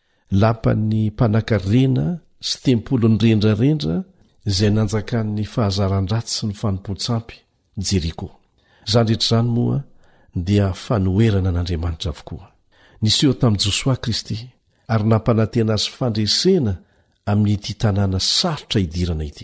Lapan'ny mpanan-karena sy tempolony rendrarendra izay nanjakan'ny fahazaran-dratsy sy ny fanompo-tsampy Jeriko. Izany rehetra izany moa dia fanoherana an'Andriamanitra avokoa. Niseho tamin'i Josoa Kristy ary nampanantena azy fandresena amin'ity tanàna sarotra idirana ity.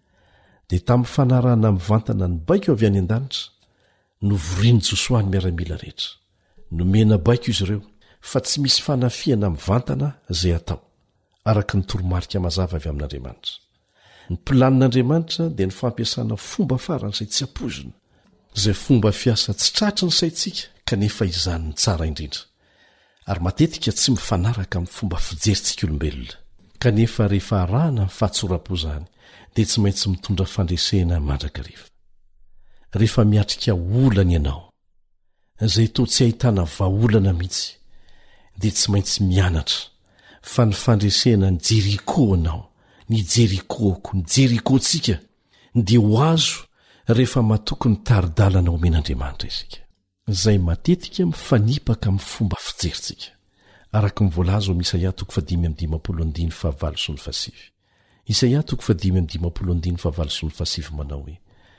Dia tamin'ny fanarahana mivantana ny baiko avy any an-danitra no voriany Josoa ny miaramila rehetra. Nomena baiko izy ireo fa tsy misy fanafiana mivantana izay atao araka ny toromarika mazava avy amin'Andriamanitra. Ny planin'Andriamanitra dia ny fampiasana fomba farany izay tsy ampozina, izay fomba fiasa tsy tratry ny saitsika kanefa izany ny tsara indrindra, ary matetika tsy mifanaraka amin'ny fomba fijerintsika olombelona. Kanefa rehefa arahana ny fahatsoram-po izany dia tsy maintsy mitondra fandresena mandrakariva. Rehefa miatrika olana ianao izay toa tsy ahitana vahaolana mihitsy dia tsy maintsy mianatra fa ny fandresena ny Jeriko anao, ny Jerikoko, ny Jerikotsika dia ho azo rehefa matoky ny taridalana omen'Andriamanitra isika, izay matetika mifanipaka amin'ny fomba fijerintsika. Araka ny voalaza ao Isaia toko fahadimy amby dimampolo andimy fahavalo sy ny fahasivy. Isaia toko fahadimy amby dimampolo andimy fahavalo sy ny fahasivy manao hoe: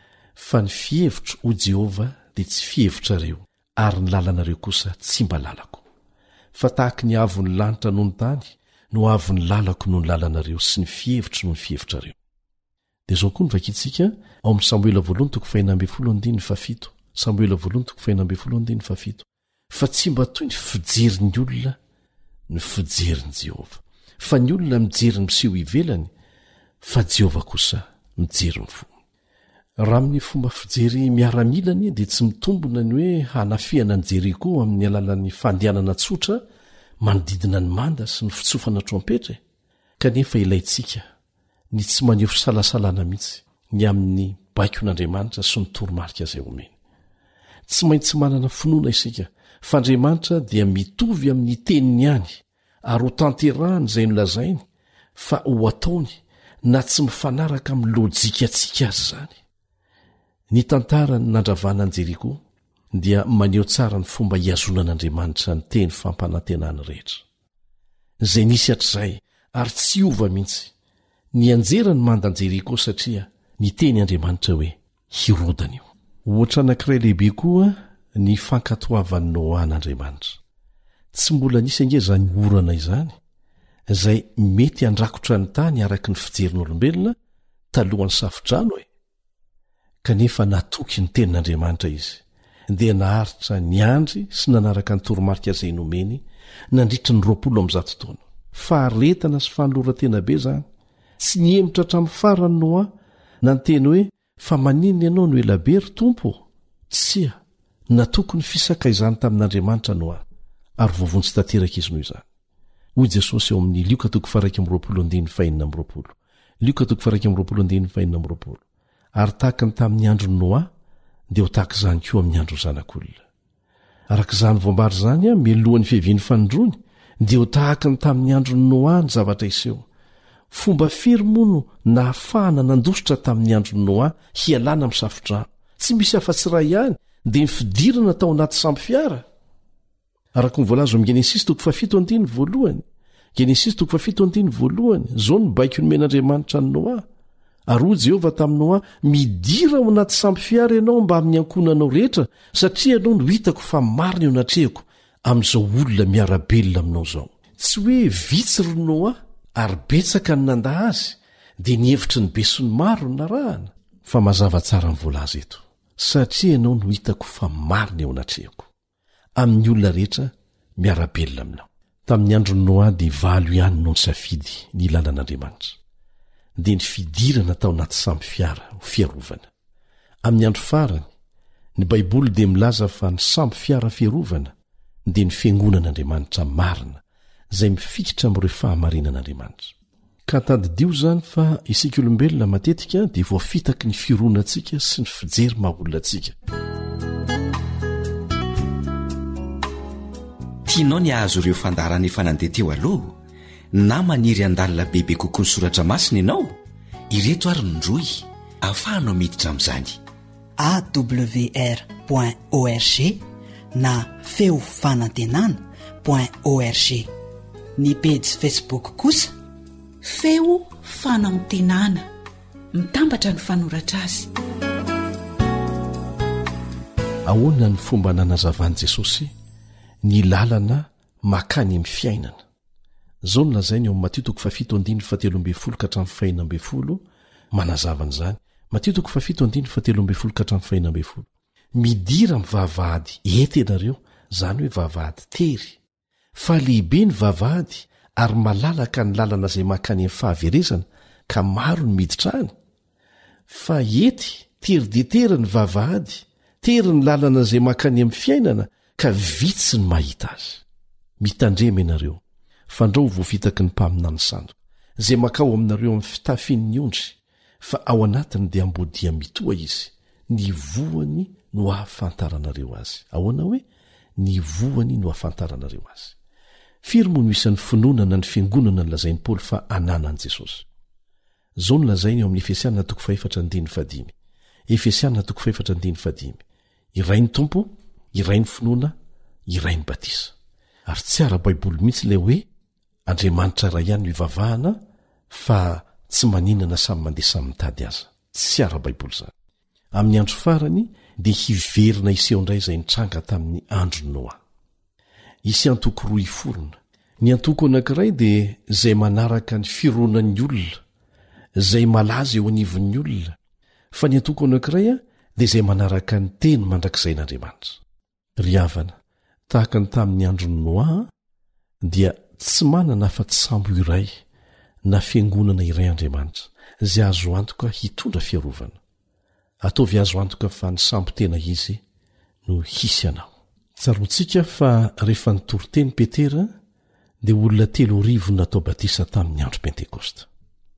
fa ny fihevitro o Jehova dia tsy fihevitrareo, ary ny lalanareo kosa tsy mba lalako. Fa tahaka ny avon'ny lanitra noho ny tany no avon'ny lalako noho ny lalanareo sy ny fihevitro noho ny fihevitrareo. Dia izao koa ny vakitsika ao amin'ny Samoela voalohany toko faha enina ambin'ny folo andiny ny fahafito. Samoela voalohany toko faha enina ambin'ny folo andiny ny fahafito. Fa tsy mba toy ny fijerin'ny olona ny fijerin'i Jehova, fa ny olona mijery ny miseho ivelany, fa Jehova kosa mijery ny fo. Raha amin'ny fomba fijery miaramilany dia tsy mitombona ny hoe hanafihana ny Jeriko amin'ny alalan'ny fandehanana tsotra manodidina ny manda sy ny fitsofana trompetra, kanefa ilayntsika ny tsy maneho fisalasalana mihitsy ny amin'ny baikon'Andriamanitra sy ny toromarika izay omeny. Tsy maintsy manana finoana isika fa Andriamanitra dia mitovy amin'ny teniny ihany, ary ho tanterahany izay nolazainy, fa ho ataony na tsy mifanaraka amin'ny lôjika antsika azy izany. Ny tantarany nandravana ny Jeriko dia maneho tsara ny fomba hiazonan'Andriamanitra ny teny fampanantenany rehetra izay nisy hatr'izay, ary tsy ova mihitsy. Ny anjerany mandan Jeriko satria ny teny Andriamanitra hoe hirodana io. Ohatra anankiray lehibe koa ny fankatoavan'ny Noa an'Andriamanitra. Tsy mbola nisy ange izany orana izany izay mety handrakotra ny tany araka ny fijerin'olombelona talohan'ny safodrano e. Kanefa natoky ny tenin'Andriamanitra izy, dia naharitra ny andry sy nanaraka ny toromarika izay nomeny nandritra ny roapolo amby zato taona. Faharetana sy fanoloran-tena be izany. Tsy nihemotra hatramin'ny farany Noa nanteny hoe: fa maninona ianao no elabery tompo? Tsia, natoky ny fisaka izany tamin'Andriamanitra Noa, ary vovontsy tanteraka izy noho izany. Hoy Jesosy eo amin'ny Lioka toko faha iraika amby roapolo andiny faha enina amby roapolo. Lioka toko faha iraika amby roapolo andiny faha enina amby roapolo. Ary tahaka ny tamin'ny andron'ny Noa dia ho tahaka izany koa amin'ny andron'ny zanak'olona. Arak'izany voambary izany a mialohan'ny fiavian'ny fanondrony dia ho tahaka ny tamin'ny andron'ny Noa ny zavatra iseho. Fomba firy moa no nahafahana nandositra tamin'ny andron'ny Noa hialana amin'ny safodrano. Tsy misy afa-tsy ray ihany dia ny fidirana tao anaty samby fiara. Araka ny voalaza amin'ny Genesis toko fahafito andiny voalohany. Genesis toko fahafito andiny voalohany, zao ny baiko nomen'Andriamanitra ny Noa. Ary hoy Jehova tamin'ny Noa: midira ao anaty samby fiara ianao mba amin'ny ankonanao rehetra, satria ianao no hitako fa marina eo anatrehako amin'izao olona miarabelona aminao zao. Tsy hoe vitsy ry Noa ary betsaka ny nanda azy dia nihevitry ny beso ny maro ny narahana, fa mazava tsara ny voalaza eto: satria ianao no hitako fa marina eo anatrehako amin'ny olona rehetra miarabelona aminao. Tamin'ny andron'ny Noa dia valo ihany no nisafidy ny lalan'Andriamanitra, dia ny fidirana tao anaty samby fiara ho fiarovana. Amin'ny andro farany, ny Baiboly dia milaza fa ny samby fiara fiarovana dia ny fiangonan'Andriamanitra marina izay mifikitra amin'ireo fahamarinan'Andriamanitra. Ka tadidio zany fa isika olombelona matetika dia voafitaky ny fironantsika sy ny fijery maha-olona antsika. Tianao ny ahazo ireo fandarana efa nandeha teo aloha na maniry an-dalina bebe kokoa ny soratra masina ianao? Ireto ary nindroy ahafahanao miditra amin'izany. A W R point org na feo fanantenana point org. Ny pejy Facebook kosa feo fanantenana, mitambatra ny fanoratra azy. Ahoana ny fomba nanazavany Jesosy ny lalana makany amin'ny fiainana? Zao no lazainy eo amin'ny Mateo toko fafito andiny fatelo ambin'ny folo ka hatramin'ny fahefatra ambin'ny folo manazavana izany. Mateo toko fafito andiny fatelo ambin'ny folo ka hatramin'ny fahefatra ambin'ny folo. Midira mivavahady ety ianareo, zany hoe vavahady tery. Fa lehibe ny vavahady ary malalaka ny lalana izay makany amin'ny fahaverezana ka maro ny miditra any. Fa ety tery dia tery ny vavahady, tery ny lalana izay makany amin'ny fiainana ka vitsy ny mahita azy. Mitandrema ianareo, fandrao voafitaky ny mpaminany sandoka, izay makao aminareo amin'ny fitafian'ny ondry, fa ao anatiny dia ambodia mitoa izy. Ny voany no ahafantaranareo azy. Ahoana hoe ny voany no ahafantaranareo azy. Firy moa no isan'ny finoana ny fiangonana ny lazain'i Paoly fa ananan'i Jesosy. Zao no lazainy eo amin'ny Efesianina toko faefatra andiny fadimy. Efesianina toko faefatra andiny fadimy. Iray ny tompo, iray ny finoana, iray ny batisa. Ary tsy ara-baiboly mihitsy ilay hoe Andriamanitra iray ihany no ivavahana fa tsy maninana samy mandeha samy mitady aza. Tsy ara-baiboly zany. Amin'ny andro farany dia hiverina iseho indray izay nitranga tamin'ny andro Noa. Isy antoko roa iforona. Ny antoko anankiray dia izay manaraka ny fironan'ny olona, izay malaza eo anivon'ny olona. Fa ny antoko anankiray dia izay manaraka ny teny mandrakizay n'Andriamanitra. Ry havana, tahaka ny tamin'ny andro Noa dia tsy manana afa-tsy sambo iray na fiangonana iray Andriamanitra izay azo antoka hitondra fiarovana. Ataovy azo antoka fa ny sambo tena izy no hisy anao. Tsarontsika fa rehefa nitory teny Petera dia olona telo arivo natao batisa tamin'ny andro Pentekosta.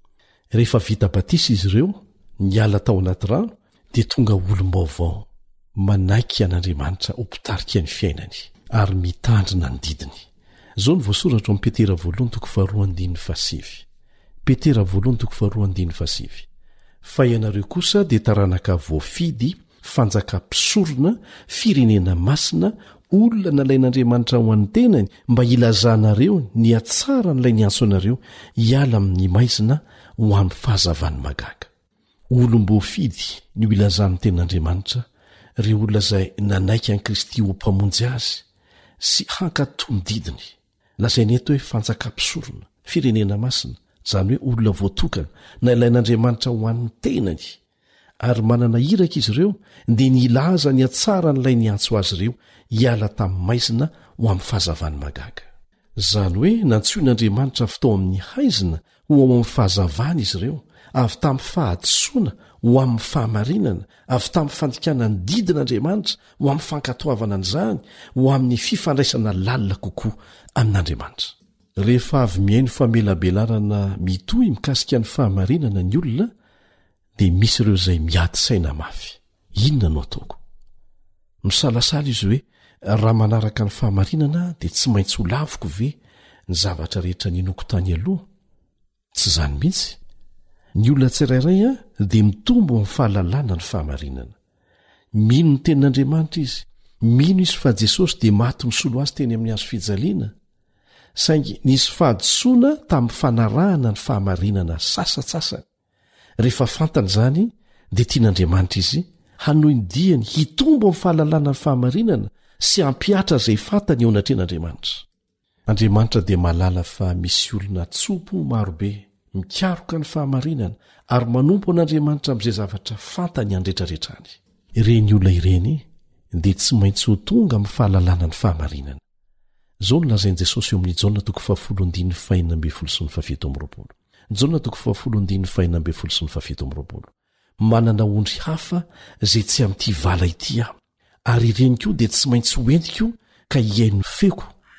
Rehefa vita batisa izy ireo, niala tao anaty rano, dia tonga olom-baovao manaiky an'Andriamanitra ho mpitarika ny fiainany ary mitandrina ny didiny. Zao ny voasoratra amin'ny Petera voalohany toko faharoa andiny fasivy. Petera voalohany toko faharoa andiny fasivy. Fa ianareo kosa dia taranaka voafidy, fanjaka mpisorona, firenena masina, olona nalain'Andriamanitra ho an'ny tenany mba ilazanareo ny atsara n'ilay niantso anareo hiala amin'ny maizina ho amin'ny fahazavany magaga. Olom-boafidy ny ho ilazan'ny ten'Andriamanitra, ireo olona izay nanaiky an'i Kristy ho mpamonjy azy sy hankatony didiny. Lazainy eto hoe fanjaka mpisorona, firenena masina, zany hoe olona voatokana nalain'Andriamanitra ho an'ny tenany, ary manana iraka izy ireo dia nilaza ny atsara n'ilay niantso azy ireo hiala tamin'ny maizina ho amin'ny fahazavany magaga. Zany hoe nantsoin'Andriamanitra avy tao amin'ny haizina ho ao amin'ny fahazavany izy ireo, avy tamin'ny fahadisoana ho amin'ny fahamarinana, avy tamin'ny fandikana ny didin'Andriamanitra ho amin'ny fankatoavana an'izany, ho amin'ny fifandraisana lalina kokoa amin'Andriamanitra. Rehefa avy mihaino famelabelarana mitohy mikasika ny fahamarinana ny olona, dia misy ireo izay miady saina mafy. Inona no ataoko? Misalasala izy hoe, raha manaraka ny fahamarinana dia tsy maintsy ho laviko ve ny zavatra rehetra ninoko tany aloha? Tsy zany mihitsy. Ny olona tsirairay dia mitombo amin'ny fahalalana ny fahamarinana. Mino ny tenin'Andriamanitra izy, mino izy fa Jesosy dia maty misolo azy teny amin'ny hazo fijaliana. Saingy nisy fahadisoana tamin'ny fanarahana ny fahamarinana sasatsasany. Rehefa fantany izany dia tian'Andriamanitra izy hanohy ny diany hitombo amin'ny fahalalana ny fahamarinana sy hampiatra izay fantany eo anatrehan'Andriamanitra. Andriamanitra dia mahalala fa misy olona tsopo marobe mikaroka ny fahamarinana ary manompo an'Andriamanitra amin'izay zavatra fantany andretraretrany. Ireny olona ireny dia tsy maintsy ho tonga amin'ny fahalalana ny fahamarinana. Zao no lazain'i Jesosy eo amin'ny Jaona toko fahafolo andiny fahenina ambin'ny folo sy ny fahafito amby roapolo. Jaona toko fahafolo andiny fahenina ambin'ny folo sy ny fahafito amby roapolo. Manana ondry hafa izay tsy amin'ity vala ity aho, ary ireny koa dia tsy maintsy ho entiko ka hiaino feko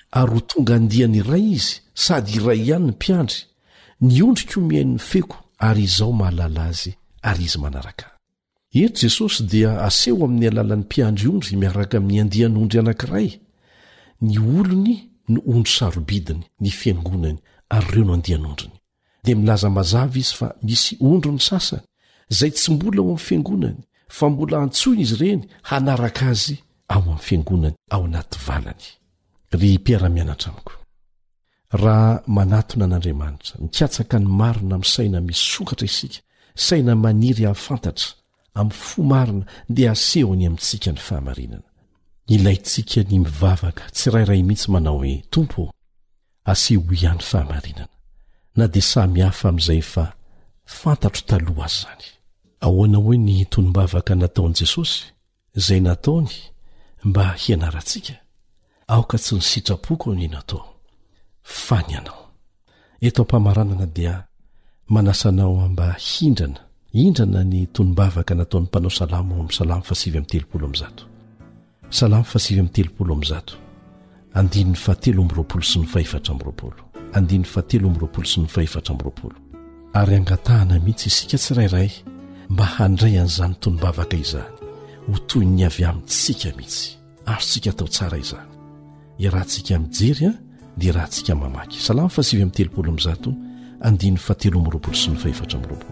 ary ho tonga andiany iray izy sady iray ihany ny mpiandry niondrika omihain'ny feko ary izao mahalala azy ary izy manaraka. Eto Jesosy dia aseho amin'ny alalan'ny mpiandry ondry miaraka amin'ny andian'ondry anankiray. Ny olony no ondry sarobidiny ny fiangonany ary ireo no andian'ondriny. Dia milaza mazava izy fa misy ondro ny sasany izay tsy mbola ao amin'ny fiangonany fa mbola antsoina izy ireny hanaraka azy ao amin'ny fiangonany ao anaty valany. Ry mpiara-mianatra amiko, raha manatona an'Andriamanitra mikatsaka ny marina amin'ny saina misy sokatra isika, saina maniry ahafantatra amin'ny fo marina dia asehony amintsika ny fahamarinana. Ilayntsika ny mivavaka tsirairay mihitsy manao hoe Tompo, aseho ihany fahamarinana, na dia samy hafa amin'izay fa fantatro taloha azy zany. Ahoana hoe ny tonom-bavaka nataon'i Jesosy izay nataony mba hianarantsika? Aoka tsy ny sitrapoko ny natao fa ny anao. Eto am-pamaranana dia manasanao mba hindrana hindrana ny tonom-bavaka nataon'ny mpanao salamo amin'ny salamo fasivy amin'ny telopolo amin'ny zato. Salamo fasivy amin'ny telopolo amin'ny zato. Andininy fahatelo amby roapolo sy ny faefatra amby roapolo. Andininy fahatelo amby roapolo sy ny faefatra amby roapolo. Ary angatahana mihitsy isika tsirairay mba handray an'izany tonom-bavaka izany ho toy ny avy amintsika mihitsy. Azontsika atao tsara izany. Irahantsika mijery a dia irahantsika mamaky. Salamo fasivy amin'ny telopolo amin'ny zato. Andininy fahatelo amby roapolo sy ny faefatra amby roapolo.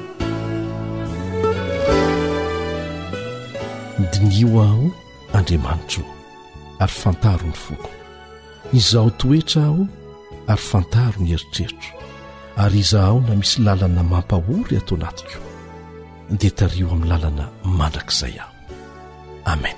Dinio aho Andriamanitro ary fantaro ny foko. Izaho toetra aho ary fantaro ny eritreritro. Ary izaho na misy lalana mampahory atao anatiko dia tario amin'ny lalana mandrakizay aho. Amen.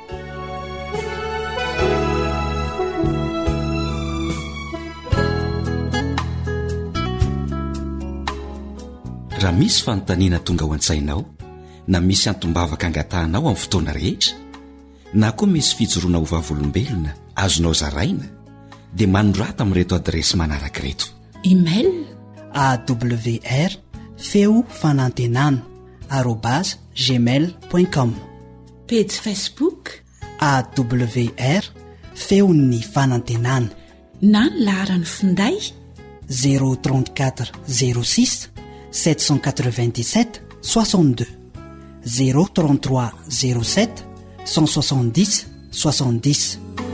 Raha misy fanontaniana tonga ao an-tsainao na misy antombavaka angatahanao amin'ny fotoana rehetra na koa misy fijoroana ho vavolombelona azonao zaraina dia manorata amin'ireto adresy manaraka ireto: email awr feo fanantenana arobase gmail point com, page Facebook awr feo ny fanantenana, na ny laharany finday zéro trente-quatre zéro six sept cent quatre-vingt-dix-sept soixante-deux, zéro trente-trois zéro sept cent soixante-dix soixante-dix.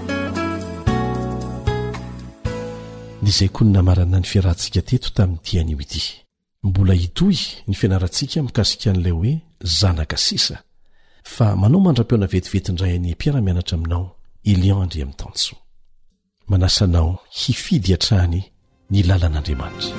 Izay koa ny namarana ny fiarahantsika teto tamin'ity anio ity. Mbola hitohy ny fianarantsika mikasika an'ilay hoe zanaka sisa, fa manao mandra-peona vetivetindray ny mpiara-mianatra aminao Elian Andry amin'ny Tansoa. Manasanao hifidy hatrany ny lalan'Andriamanitra.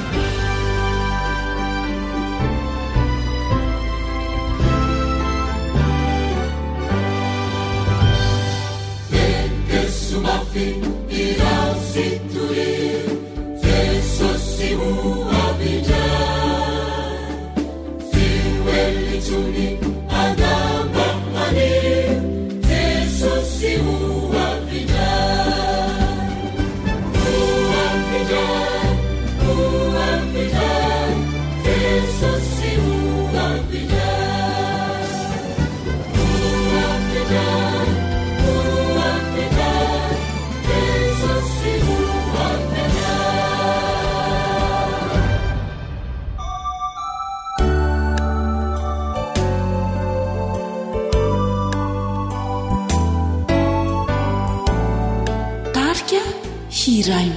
Hiraina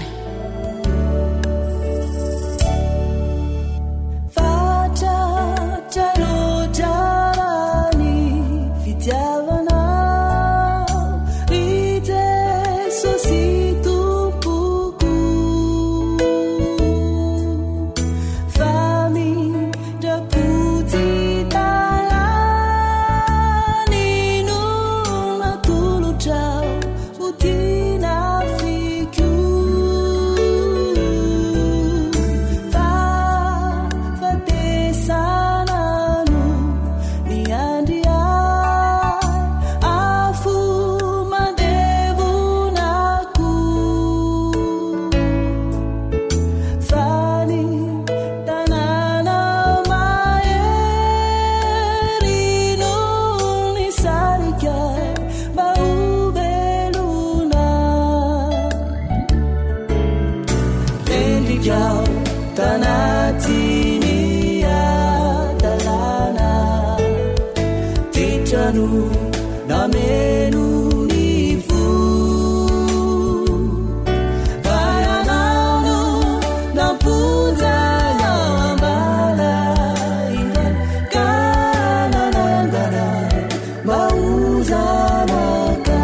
Tina fiku nameno ny fo vayanano namponja ao ambala indray ka nanangana mba ozanaka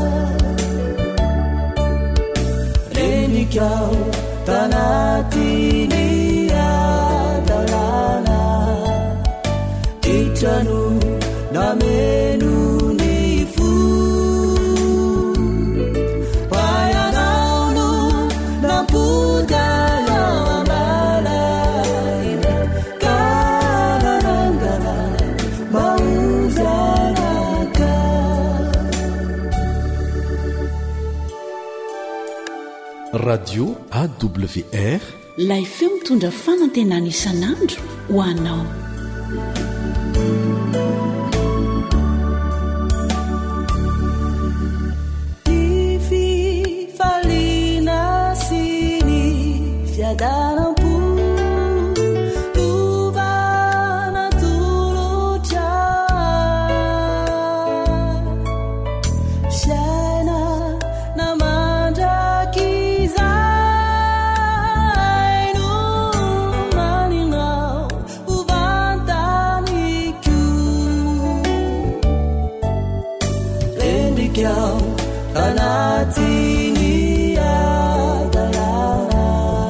renikao tanatiny adalana titrano nameno ny fo vayanano namponja ao ambala indray ka nanangana mba ozanaka radio A W R ilay feo mitondra fanantenana isan'andro ho anao. Ififaliana sy ny fiadaram-po tovana tolotra fiaina namandraky izay no maninao ovantaniko rendrikao anatiny adalana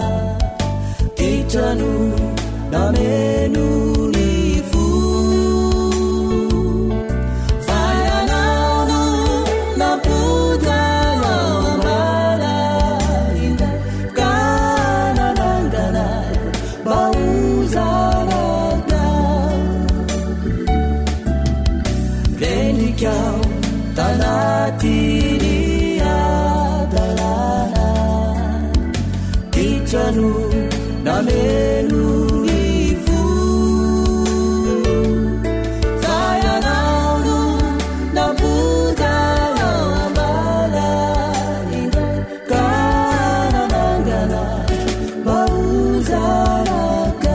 titrano nameno ny fo vayanano namponja ao ambala indray ka nanangana mba ozanaka rendrikao tanatiny adalana titrano nameno ny fo vayanano namponja ao ambala indray ka nanangana mba ozanaka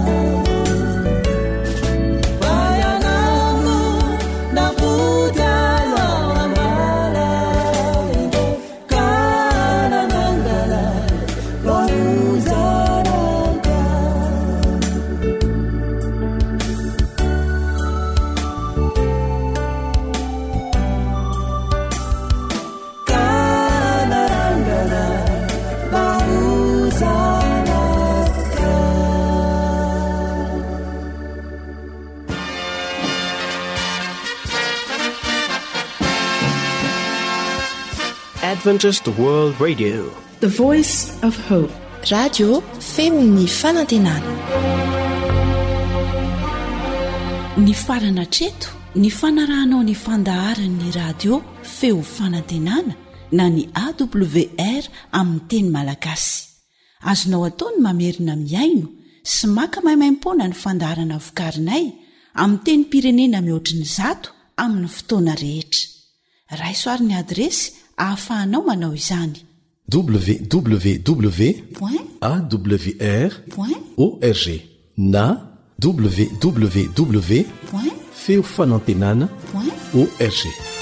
vayanano namponja ao ambala indray ka nanangana mba ozanaka ka nanangana mba ozanaka Adventist World Radio, The Voice of Hope. radio feo ny fanantenana. Ny farana treto ny fanarahanao ny fandaharan'ny radio feo fanantenana na ny A W R amin'ny teny malagasy. Azonao ataony mamerina miaino sy maka mahimaimpona ny fandaharana vokarinay amin'ny teny pirenena mihoatriny zato amin'ny fotoana rehetra. Raisoaryn'ny adresy ahafahanao manao izany: w w w point A W R point org na w w w point feo fanantenana point org.